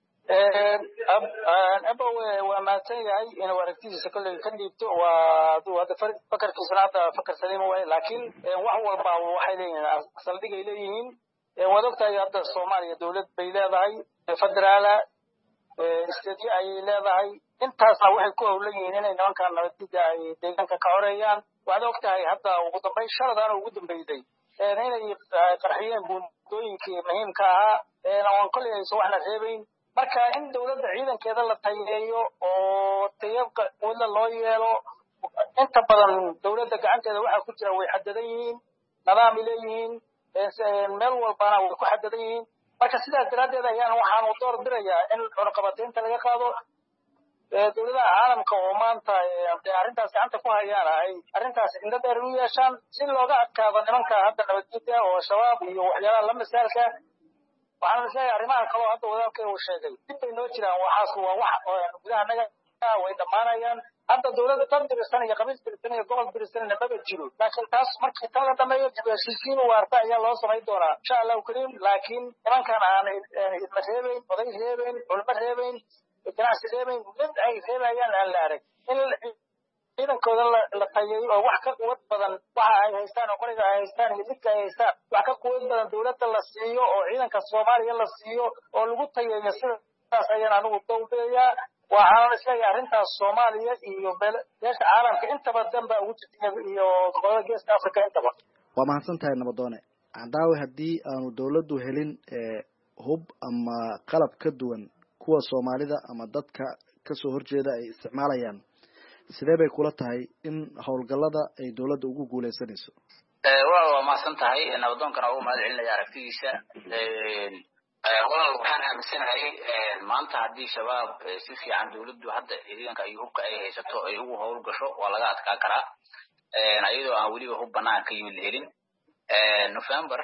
waa mahadsan yahay inuu aragtidiisa kolley ka dhiibto waa aduu hadda fakarkiisana hadda fakar saliima waaye laakiin wax walba waxay leeyihiin saldhigay leeyihiin waad ogtahay hadda Soomaaliya dowlad bay leedahay federaala isteedyo ayay leedahay intaasna waxay ku howlan yihiin inay nimankan nabadgeda ay deegaanka ka xoreeyaan waxaad ogtahay hadda ugu dambeyn shaladan ugu dambeysay inay qarxiyeen buundooyinkii muhiimka ahaa aan kolley aysan waxna reebayn marka in dowladda ciidankeeda la tayeeyo oo tayabka wada loo yeelo inta badan dowladda gacanteeda waxaa ku jira way xadadan yihiin nidaam leeyihiin meel walbana way ku xadadan yihiin marka sidaas daraaddeed ayaan waxaan u door birayaa in cunaqabataynta laga qaado dowladaha caalamka oo maanta arrintaas gacanta ku hayaan ay arrintaas indho dheer u yeeshaan si looga adkaado nimanka hadda nabadgedya oo shabaab iyo waxyaalaha la masaalka waxaan isleeyahay arrimaha kaloo hadda wadaalkay uu sheegay dib bay noo jiraan waxaas waa wax gudaha naga way dhammaanayaan hadda dowladda dad dirisan iyo qabiil dirisan iyo gobol dirisan maba jiro laakiin taas markii tan la dhameeyo heshiisiin waarta ayaa loo samayn doonaa insha allahu kariim laakiin nimankan aan idma reebeyn oday reebeyn culmo reebeyn ganacsi reebeyn mid ay reebayaan aan la arag in ciidankooda la tayeeyo oo wax ka quwad badan waxa ay haystaan oo qoriga ay haystaan iyo midka ay haystaan wax ka quwad badan dowladda la siiyo oo ciidanka Soomaaliya la siiyo oo lagu tayeeyo sidaas ayaan anigu dowbeeyaa waxaan isleeyahay arrintaas Soomaaliya iyo beesha caalamka intaba danba ugu jirtay iyo gobolada Geeska Afrika intaba waa mahadsantahay nabadoone cadaawe haddii aanu dowladdu helin hub ama qalab ka duwan kuwa Soomaalida ama dadka kasoo horjeeda ay isticmaalayaan sidee bay kula tahay in howlgallada ay dowladda ugu guuleysanayso waa mahadsantahay nabadoonkana ugu mahad celinaya aragtidiisa walaal waxaan aaminsanahay maanta haddii shabaab si fiican dowladdu hadda ciidanka iyo hubka ay haysato ay ugu howl gasho waa laga adkaa karaa iyadoo aan weliba hub banaan ka yimid helin November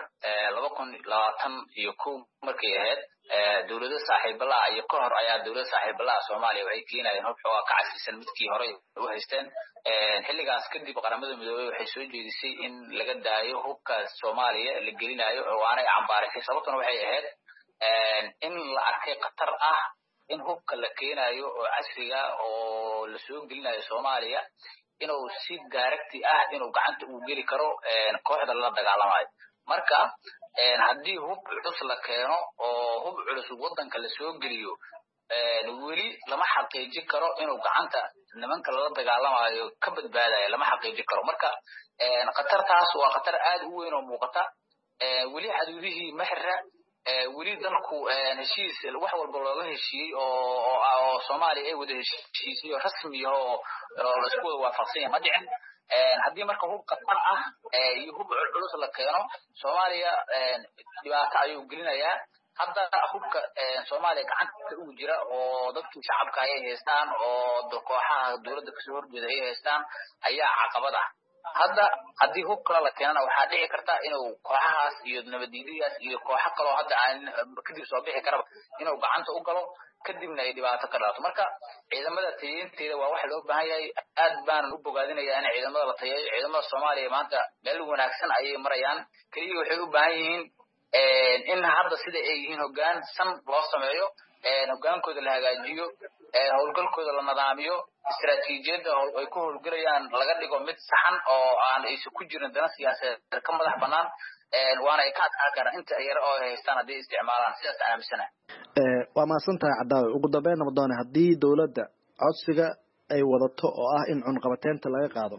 2021 markay ahayd dowladda saaxiibada iyo ka hor ayaa dowladda saaxiibada Soomaaliya waxay keenayeen hub xoogaa ka casisan midkii hore u haysteen xilligaas kadib qaramada midoobay waxay soo jeedisay in laga daayo hubka Soomaaliya la gelinayo oo aanay cambaarisay sababtuna waxay ahayd in la arkay khatar ah in hubka la keenayo oo casriga oo la soo gelinayo Soomaaliya inuu si direct ah inuu gacanta u geli karo kooxda la dagaalamayo marka haddii hub culus la keeno oo hub culus wadanka la soo geliyo weli lama xaqiijin karo inuu gacanta nimanka la dagaalamayo ka badbaadayo lama xaqiijin karo marka khatartaas waa khatar aad u weyn oo muuqata weli xaduudihii mahra weli dalku heshiis wax walba looga heshiiyey oo Soomaaliya ay wada heshiisiyo rasmi oo la isku waafaqsan yahay ma dhicin haddii marka hub qatar ah iyo hub culus la keeno Soomaaliya dhibaato ayuu gelinayaa hadda hubka Soomaaliya gacanta ugu jira oo dadkii shacabka ay haystaan oo kooxaha dowladda kasoo horjeeda ay haystaan ayaa caqabad ah hadda haddii hub kale la keenana waxaa dhici karta inuu kooxahaas iyo nabadgelyadaas iyo kooxo kaloo hadda aan kadib soo bixi karaba inuu gacanta u galo kadibna ay dhibaato ka dhalato marka ciidamada tayeynteeda waa wax loo baahan yahay aad baan u bogaadinayaa in ciidamada la tayeeyo ciidamada Soomaaliya maanta meel wanaagsan ayay marayaan kaliya waxay u baahan yihiin in hadda sida ay yihiin hoggaan san loo sameeyo hoggaankooda la hagaajiyo howlgalkooda la nidaamiyo istaraatiijiyadda ay ku howlgalayaan laga dhigo mid saxan oo aan aysan ku jirin dana siyaasadeed ka madax bannaan waana ay ka adkaan karaan inta yar oo ay haystaan haddii isticmaalaan sidaas aan aaminsanahay waa mahadsantahay cadaawe ugu dambeyn nabadoone haddii dowladda codsiga ay wadato oo ah in cunqabateynta laga qaado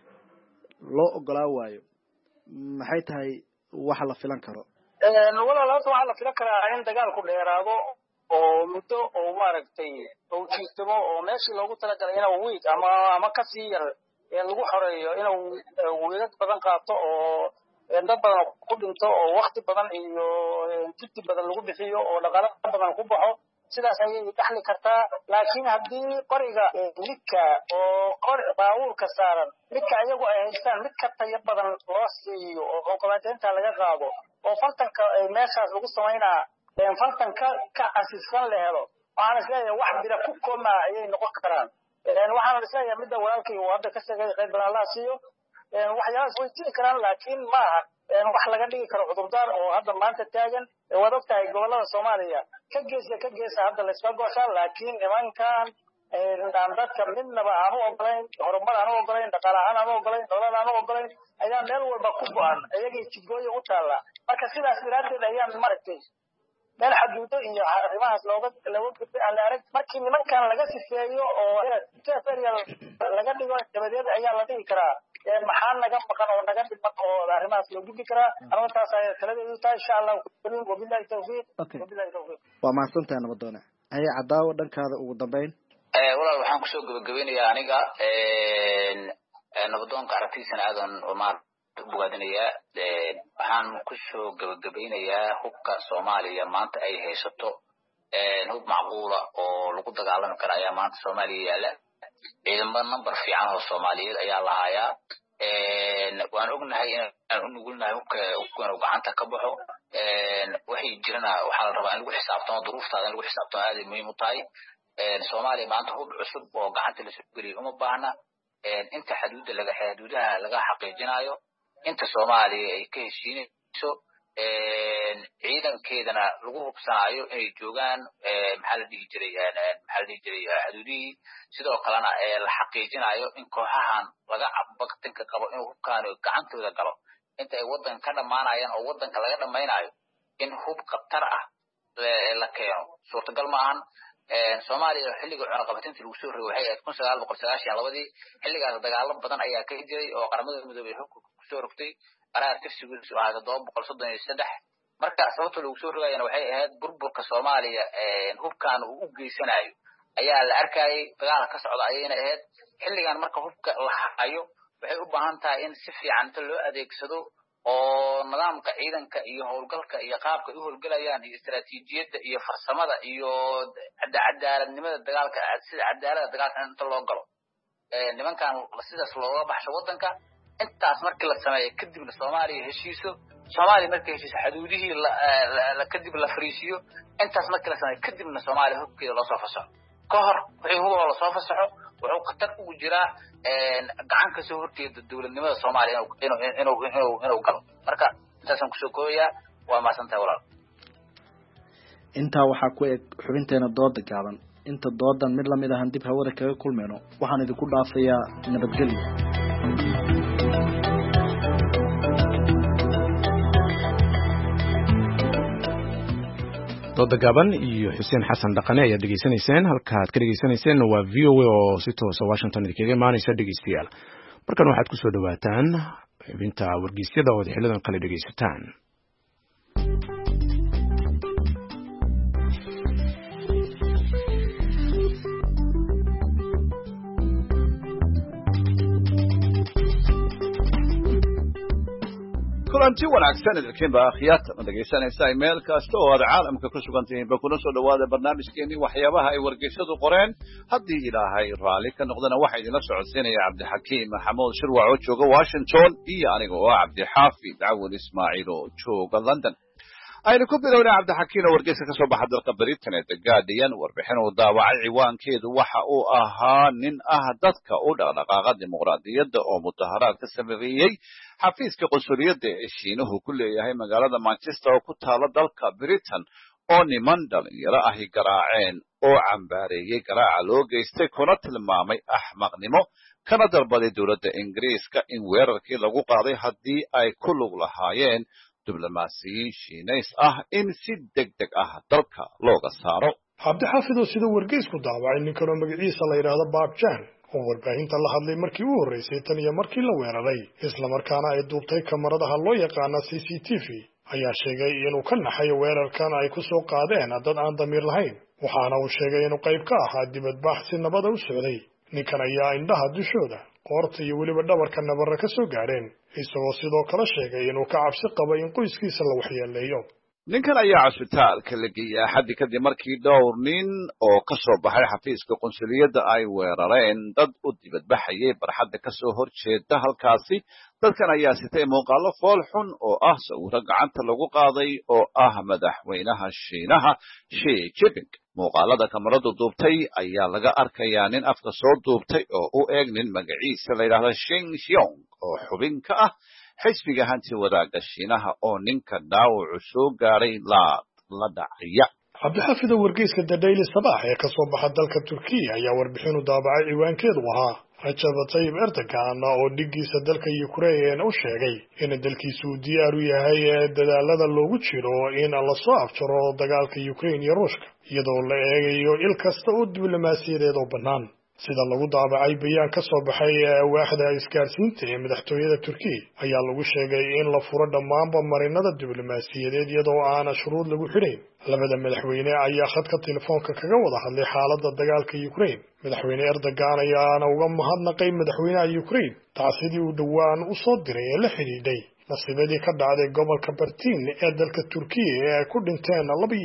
loo ogolaa waayo maxay tahay waxa la filan karo walaal horta waxaa la filan karaa in dagaalku dheeraado oo muddo oo maaragtay oo jiistamo oo meeshii loogu talagalay inuu wiig ama ka sii yar lagu xoreeyo inuu wiilad badan qaato oo dad badan ku dhinto oo waqti badan iyo jiddi badan lagu bixiyo oo dhaqaale badan ku baxo sidaas ayay dhaxli kartaa laakiin haddii qoriga midka oo baabuurka saaran midka iyagu ay haystaan mid ka tayo badan loo siiyo oo cunqabateynta laga qaado oo fartanka meeshaas lagu samaynaa fartan ka casiskan la helo waxaan isleeyahay wax bira ku koma ayay noqon karaan waxaan isleeyahay midda walaalkay uu hadda ka sheegay qayb badan la siiyo waxyaalahaas way jiri karaan laakiin maaha wax laga dhigi karo cudurdaar oo hadda maanta taagan waad ogtahay gobolada Soomaaliya ka geesa hadda la isba gooshaa laakiin nimankan aan dadka midnaba aan u ogolayn horumar aan u ogolayn dhaqaale aan u ogolayn nolol aan u ogolayn ayaa meel walba ku go'an ayagii jidgooyo u taala marka sidaas daraaddeed ayaan maragtay meel xaduudo iyo arrimahaas looga gudbay aan la arag markii nimankan laga sifeeyo oo laga dhigo dabadeed ayaa la dhigi karaa maxaa naga maqan oo naga dhiman oo arrimahaas loo gudbi karaa arrintaas ayaa taladeedu tahay insha Allah wabillahi tawfiiq waa mahadsantahay nabadoone haya cadaawo dhankaada ugu dambeyn walaal waxaan kusoo gabagabeynayaa aniga nabadoonka aragtiisana aadan bogaadinayaa waxaan ku soo gabagabeynayaa hubka Soomaaliya maanta ay haysato hub macquula oo lagu dagaalami karo ayaa maanta Soomaaliya yaala ciidamo number fiican oo Soomaaliyeed ayaa la hayaa waan ognahay inaan u nugulnahay hubka gacanta ka baxo waxay jirana waxaa la rabaa in lagu xisaabtamo duruuftaada in lagu xisaabtamo aad muhiim u tahay Soomaaliya maanta hub cusub oo gacanta la soo geliyo uma baahna inta xuduudaha laga xaqiijinayo inta Soomaaliya ay ka heshiinayso ciidankeedana lagu hubsanayo inay joogaan maxaa la dhihi jiray xuduudihii sidoo kalena la xaqiijinayo in kooxahan laga baqtinka qabo in hubkaan gacantooda galo inta ay wadanka ka dhamaanayaan oo wadanka laga dhamaynayo in hub khatar ah la keeno suurtagal maahan Soomaaliya xilliga cunaqabateynta lagu soo rogay waxay ahayd 1992 xilligaas dagaalo badan ayaa ka jiray oo qaramada midoobay xubka ku soo rogtay qaraar tirsigiisu ahaa 733 marka sababta lagu soo rogayna waxay ahayd burburka Soomaaliya hubkan uu u geysanayo ayaa la arkayay dagaal ka socda ayayna ahayd xilligan marka hubka la hayo waxay u baahan tahay in si fiican loo adeegsado oo nidaamka ciidanka iyo howlgalka iyo qaabka u howlgalayaan iyo istiraatiijiyadda iyo farsamada iyo cadaaladnimada dagaalka sida cadaaladda dagaalka inta loo galo nimankan sidaas looga baxsho wadanka intaas markii la sameeyo kadibna Soomaaliya heshiiso Soomaaliya markii heshiiso xuduudihii la kadib la fariisiyo intaas markii la sameeyo kadibna Soomaaliya hubkeeda loo soo fasaxo ka hor wixii hubo la soo fasaxo wuxuu khatar ugu jiraa gacan ka soo horjeeda dawladnimada Soomaaliya inuu galo marka intaasan kusoo koobayaa waa maasantahay walaal intaa waxaa ku eg xubinteena dooda gaaban inta doodan mid lamid ah dib hawada kaga kulmeyno waxaan idinku dhaafayaa nabadgelyo dooda gaaban iyo Xuseen Xasan Dhaqane ayaa dhageysanayseen halkaad ka dhageysanayseen waa VOA oo si toos ah Washington idinkaga imaanaysa dhageystayaal markan waxaad ku soo dhawaataan xubinta wargeysyada oo xilidan kale dhageysataan kulanti wanaagsan idinkiinba akhyaarta ma dhegaysanaysaa meel kasta oo aad caalamka ku sugan tihiinba kuna soo dhawaada barnaamijkeenii waxyaabaha ay wargeysyadu qoreen haddii ilaahay raalli ka noqdana waxaa idinla socodsiinaya cabdixakiim maxamuud shirwac oo jooga Washington iyo aniga oo cabdixaafid cawil ismaaciil oo jooga London aynu ku bilownay cabdixakiim oo wargeyska ka soo baxa dalka Britain ee The Guardian warbixin uu daawacay ciwaankeedu waxa uu ahaa nin dadka u dhaqdhaqaaqa dimuqraadiyadda oo mudaharaad ka sameeyay xafiiska qunsuliyadda ee Shiinuhu ku leeyahay magaalada Manchester oo ku taala dalka Britain oo niman dhalinyaro ahi garaaceen oo cambaareeyay garaaca loo geystay kuna tilmaamay axmaqnimo kana dalbaday dowladda Ingiriiska in weerarkii lagu qaaday haddii ay ku lug lahaayeen diblomaasiyiin Shiineys in si degdeg dalka looga saaro cabdixaafid oo sida wargeysku daawacay ninkan oo magaciisa la yiraahdo Bob Jan oo warbaahinta la hadlay markii uu horeysay tan iyo markii la weeraray isla markaana ay duubtay kamaradaha loo yaqaan CCTV ayaa sheegay inuu ka naxay weerarkan ay ku soo qaadeen dad aan damiir lahayn waxaana uu sheegay inuu qayb ka ahaa dibadbax si nabad u socday ninkan ayaa indhaha dushooda qoorta iyo weliba dhabarka nabarra ka soo gaareen isagoo sidoo kale sheegay inuu ka cabsi qabo in qoyskiisa la waxyeeleeyo ninkan ayaa cusbitaalka la geeyay axadii kadib markii dhowr nin oo ka soo baxay xafiiska qunsuliyadda ay weerareen dad u dibadbaxayay barxadda ka soo horjeeda halkaasi dadkan ayaa sitay muuqaalo fool xun oo sawiro gacanta lagu qaaday oo madaxweynaha Shiinaha Xi Jinping muuqaalada kamaradu duubtay ayaa laga arkayaa nin afka soo duubtay oo u eeg nin magaciisa la yiraahdo Sheng Xiong oo xubin ka xisbiga hanti wadaagga Shiinaha oo ninka dhaawac soo gaaray la dhacaya cabdixaafid oo wargeyska The Daily Sabah ee ka soo baxa dalka Turkiga ayaa warbixin u daabacay ciwaankeedu ahaa Recep Tayyip Erdogan oo dhigiisa dalka Ukraine u sheegay in dalkiisu diyaar u yahay dadaalada loogu jiro in la soo afjaro dagaalka Ukraine iyo Ruushka iyadoo la eegayo il kasta oo diblomaasiyadeed oo bannaan sida lagu daabacay bayaan ka soo baxay waaxda isgaarsiinta ee madaxtooyada Turkiga ayaa lagu sheegay in la furo dhammaanba marinada diblomaasiyadeed iyadoo aan shuruud lagu xidhayn labada madaxweyne ayaa khadka telefoonka kaga wada hadlay xaaladda dagaalka Ukraine madaxweyne Erdogan ayaana uga mahadnaqay madaxweynaha Ukraine tacsidii uu dhowaan u soo diray ee la xidhiidhay nasiibadii ka dhacday gobolka Bartiin ee dalka Turkiga ee ay ku dhinteen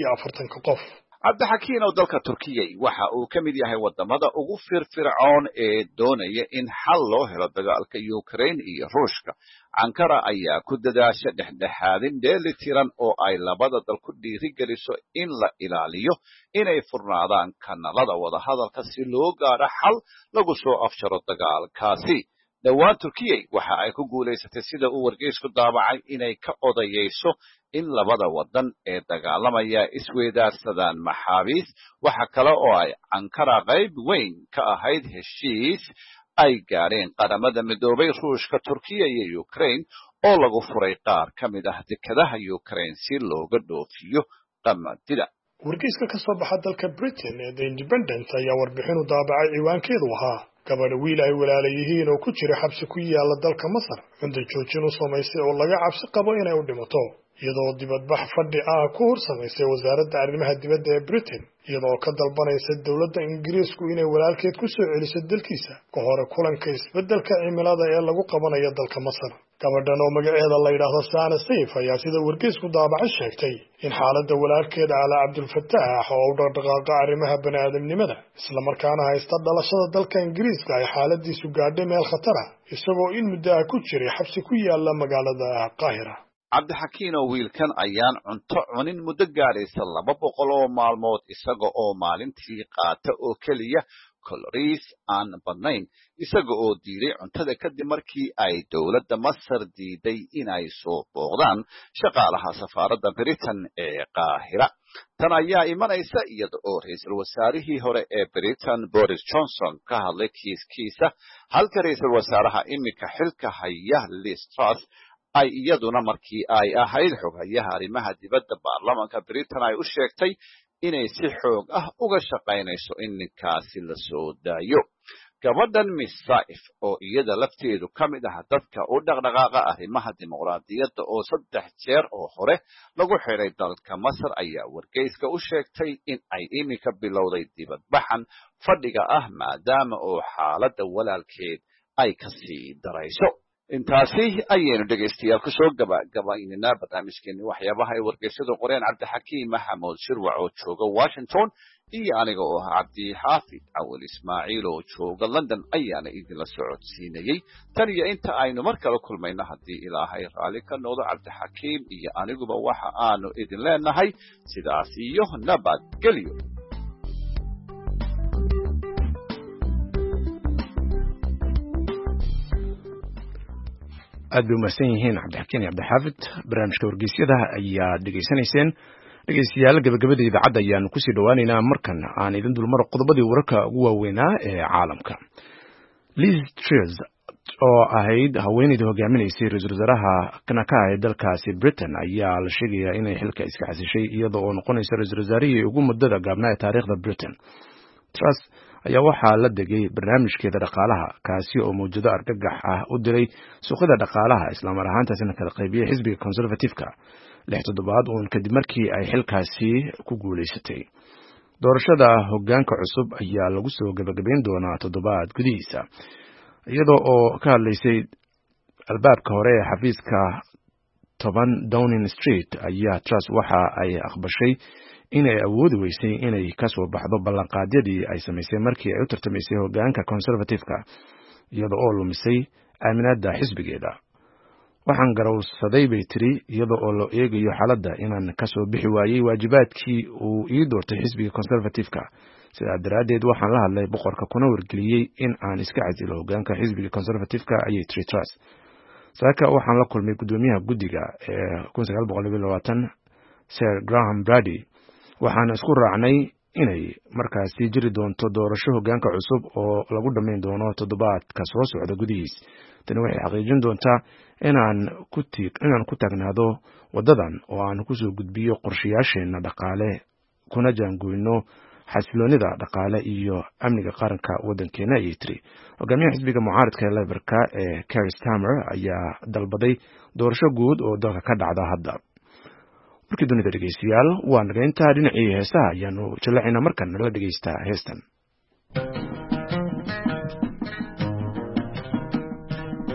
42 qof. cabdixakiin oo dalka Turkiga waxa uu ka mid yahay wadamada ugu firfircoon ee doonaya in xal loo helo dagaalka Ukraine iyo Ruushka. Ankara ayaa ku dadaasha dhexdhexaadin dheelitiran oo ay labada dal ku dhiirigeliso in la ilaaliyo inay furnaadaan kanalada wadahadalka si loo gaaro xal lagu soo afjaro dagaalkaasi. dhowaan Turkiga waxa ay ku guuleysatay sida uu wargeysku daabacay inay ka odayeyso in labada wadan ee dagaalamaya isweydaarsadaan maxaabiis. waxa kale oo ay Ankara qayb weyn ka ahayd heshiis ay gaareen qaramada midoobay Ruushka, Turkiga iyo Ukraine oo lagu furay qaar ka mid ah dekedaha Ukraine si looga dhoofiyo qamadida. wargeyska ka soo baxa dalka Britain ee The Independent ayaa warbixin u daabacay ciwaankeedu ahaa gabadha wiil ay walaala yihiin oo ku jira xabsi ku yaala dalka Masar cunto joojin u samaysay oo laga cabsi qabo inay u dhimato iyadoo dibadbax fadhi ah ku hor samaysay wasaaradda arrimaha dibadda ee Britain iyadoo ka dalbanaysa dawladda Ingiriisku inay walaalkeed ku soo celiso dalkiisa ka hor kulanka isbeddelka cimilada ee lagu qabanayo dalka Masar. gabadhan oo magaceeda la yiraahdo Sana Saif ayaa sida wargeysku daabacay sheegtay in xaaladda walaalkeed Ala Abdul Fattah oo u dhaqdhaqaaqa arrimaha bani'aadamnimada isla markaana haysta dhalashada dalka Ingiriiska ay xaaladiisu gaadhay meel khatar ah isagoo in muddo ah ku jiray xabsi ku yaala magaalada Qaahira. cabdixakiin oo wiilkan ayaan cunto cunin muddo gaaraysa 200 oo maalmood isaga oo maalintii qaata oo keliya calories aan badnayn isaga oo diiday cuntada kadib markii ay dowladda Masar diiday inay soo booqdaan shaqaalaha safaaradda Britain ee Qaahira. tan ayaa imanaysa iyada oo ra'iisul wasaarihii hore ee Britain Boris Johnson ka hadlay kiiskiisa halka ra'iisul wasaaraha imika xilka haya Liz Truss ay iyaduna markii ay ahayd xogayaha arrimaha dibadda baarlamaanka Britain ay u sheegtay inay si xoog ah uga shaqaynayso in ninkaasi la soo daayo. gabadhan Miss Saif oo iyada lafteedu ka mid ah dadka u dhaqdhaqaaqa arrimaha dimuqraadiyadda oo 3 jeer oo hore lagu xiray dalka Masar ayaa wargeyska u sheegtay in ay imika bilowday dibadbaxan fadhiga ah maadaama oo xaaladda walaalkeed ay ka sii darayso. intaasi ayaynu dhegeystayaal ku soo gabagabaynaa barnaamijkeeni waxyaabaha ay wargeysadu qoreen. cabdixakiin maxamuud shirwac oo jooga Washington iyo aniga oo ah cabdi xaafid awal ismaaciil oo jooga London ayaana idinla socodsiinayay tan iyo inta aynu mar kale kulmayno haddii ilaahay raali ka noqdo cabdixakiin iyo aniguba waxa aanu idin leenahay sidaas iyo nabadgelyo. aad bay umahsan yihiin cabdixakiin iyo cabdixaafid. barnaamijka wargeysyada ayaa dhegaysanayseen. dhegeystayaal gabagabada idaacadda ayaanu kusii dhawaaneynaa. markan aan idin dulmaro qodobadii wararka ugu waaweynaa ee caalamka. Liz Truss oo ahayd haweeneydii hogaaminaysay ra-iisul wasaaraha kana ka ahayd dalkaasi Britain ayaa la sheegayaa inay xilka iska xasishay iyada oo noqonaysa ra-iisul wasaarihii ugu muddada gaabnaa ee taariikhda Britain. Truss ayaa waxaa la degay barnaamijkeeda dhaqaalaha kaasi oo mawjado argagax ah u diray suuqyada dhaqaalaha isla mar ahaantaasina kala qaybiyay xisbiga conservative-ka 6 toddobaad uun kadib markii ay xilkaasi ku guuleysatay. doorashada hoggaanka cusub ayaa lagu soo gabagabayn doonaa toddobaad gudihiisa iyadoo oo ka hadlaysay albaabka hore ee xafiiska 10 Downing Street ayaa Truss waxa ay aqbashay inay awoodi weysay inay ka soo baxdo ballanqaadyadii ay samaysay markii ay u tartamaysay hoggaanka conservative-ka iyada oo lumisay aaminaadda xisbigeeda. waxaan garowsaday bay tiri iyada oo loo eegayo xaaladda inaan ka soo bixi waayey waajibaadkii uu ii doortay xisbiga conservative-ka sidaa daraaddeed waxaan la hadlay boqorka kuna wargeliyey in aan iska casilo hoggaanka xisbiga conservative-ka ayay tiri Truss. saaka waxaan la kulmay guddoomiyaha guddiga ee 1922 Sir Graham Brady waxaan isku raacnay inay markaasi jiri doonto doorasho hoggaanka cusub oo lagu dhammayn doono toddobaadka soo socda gudihiis. tani waxay xaqiijin doontaa inaan ku taagnaado wadadan oo aan ku soo gudbiyo qorshayaasheena dhaqaale kuna jaangoyno xasiloonida dhaqaale iyo amniga qaranka waddankeena ayay tiri. hogaamiyaha xisbiga mucaaradka ee Labour-ka ee Keir Starmer ayaa dalbaday doorasho guud oo dalka ka dhacda hadda. markii dunida dhegeystayaal waa naga intaa dhinacii heesaha ayaanu jallacina markan la dhegeystaa heestan.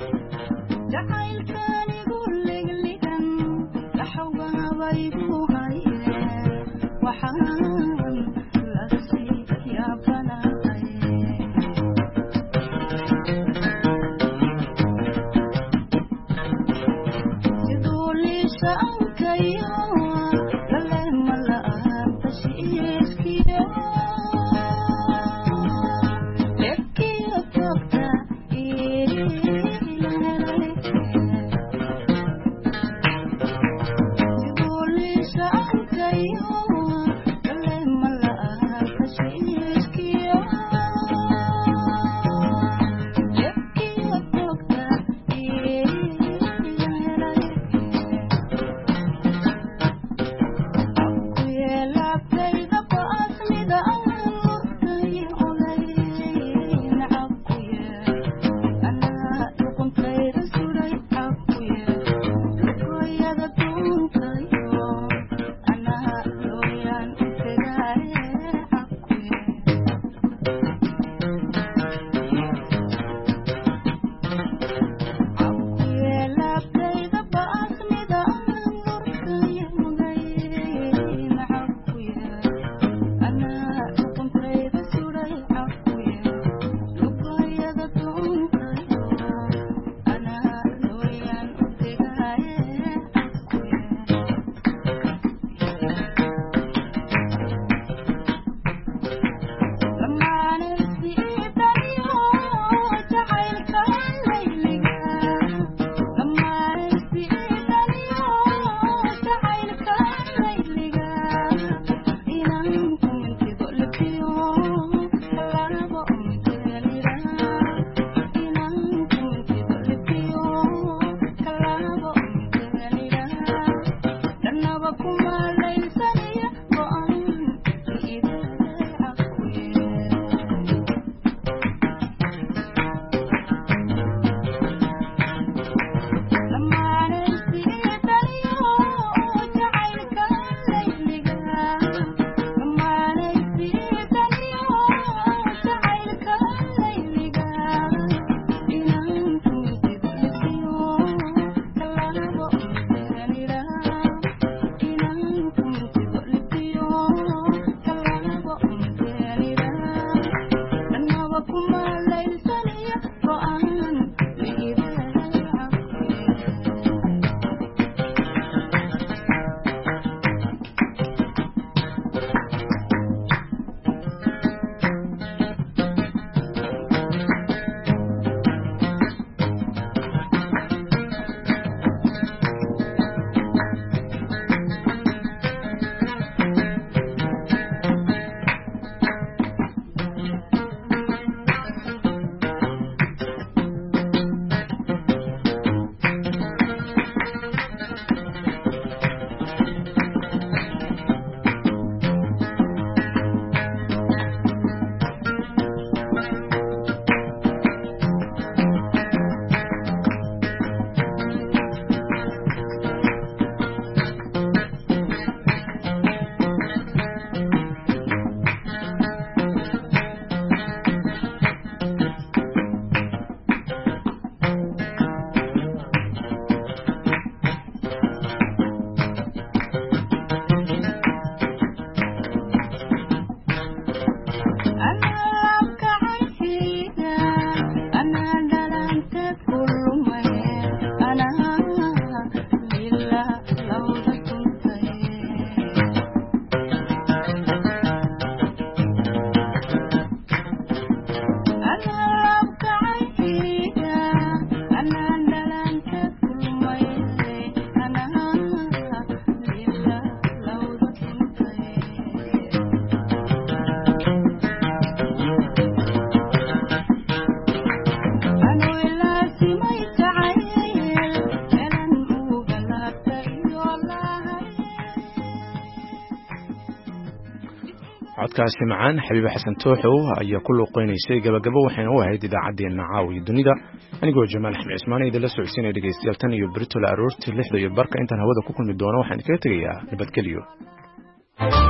codkaasi macaan xabiiba xasan tooxow ayaa ku luuqeynaysay gabagabo waxayna u ahayd idaacaddeenna caawiya dunida anigoo jamaal axmed cismaan idinla socodsiinaya dhegeystayaal tan iyo beritola aroortii 6:00 intaan hawada ku kulmi doono waxaan kaga tegayaa nabadgelyo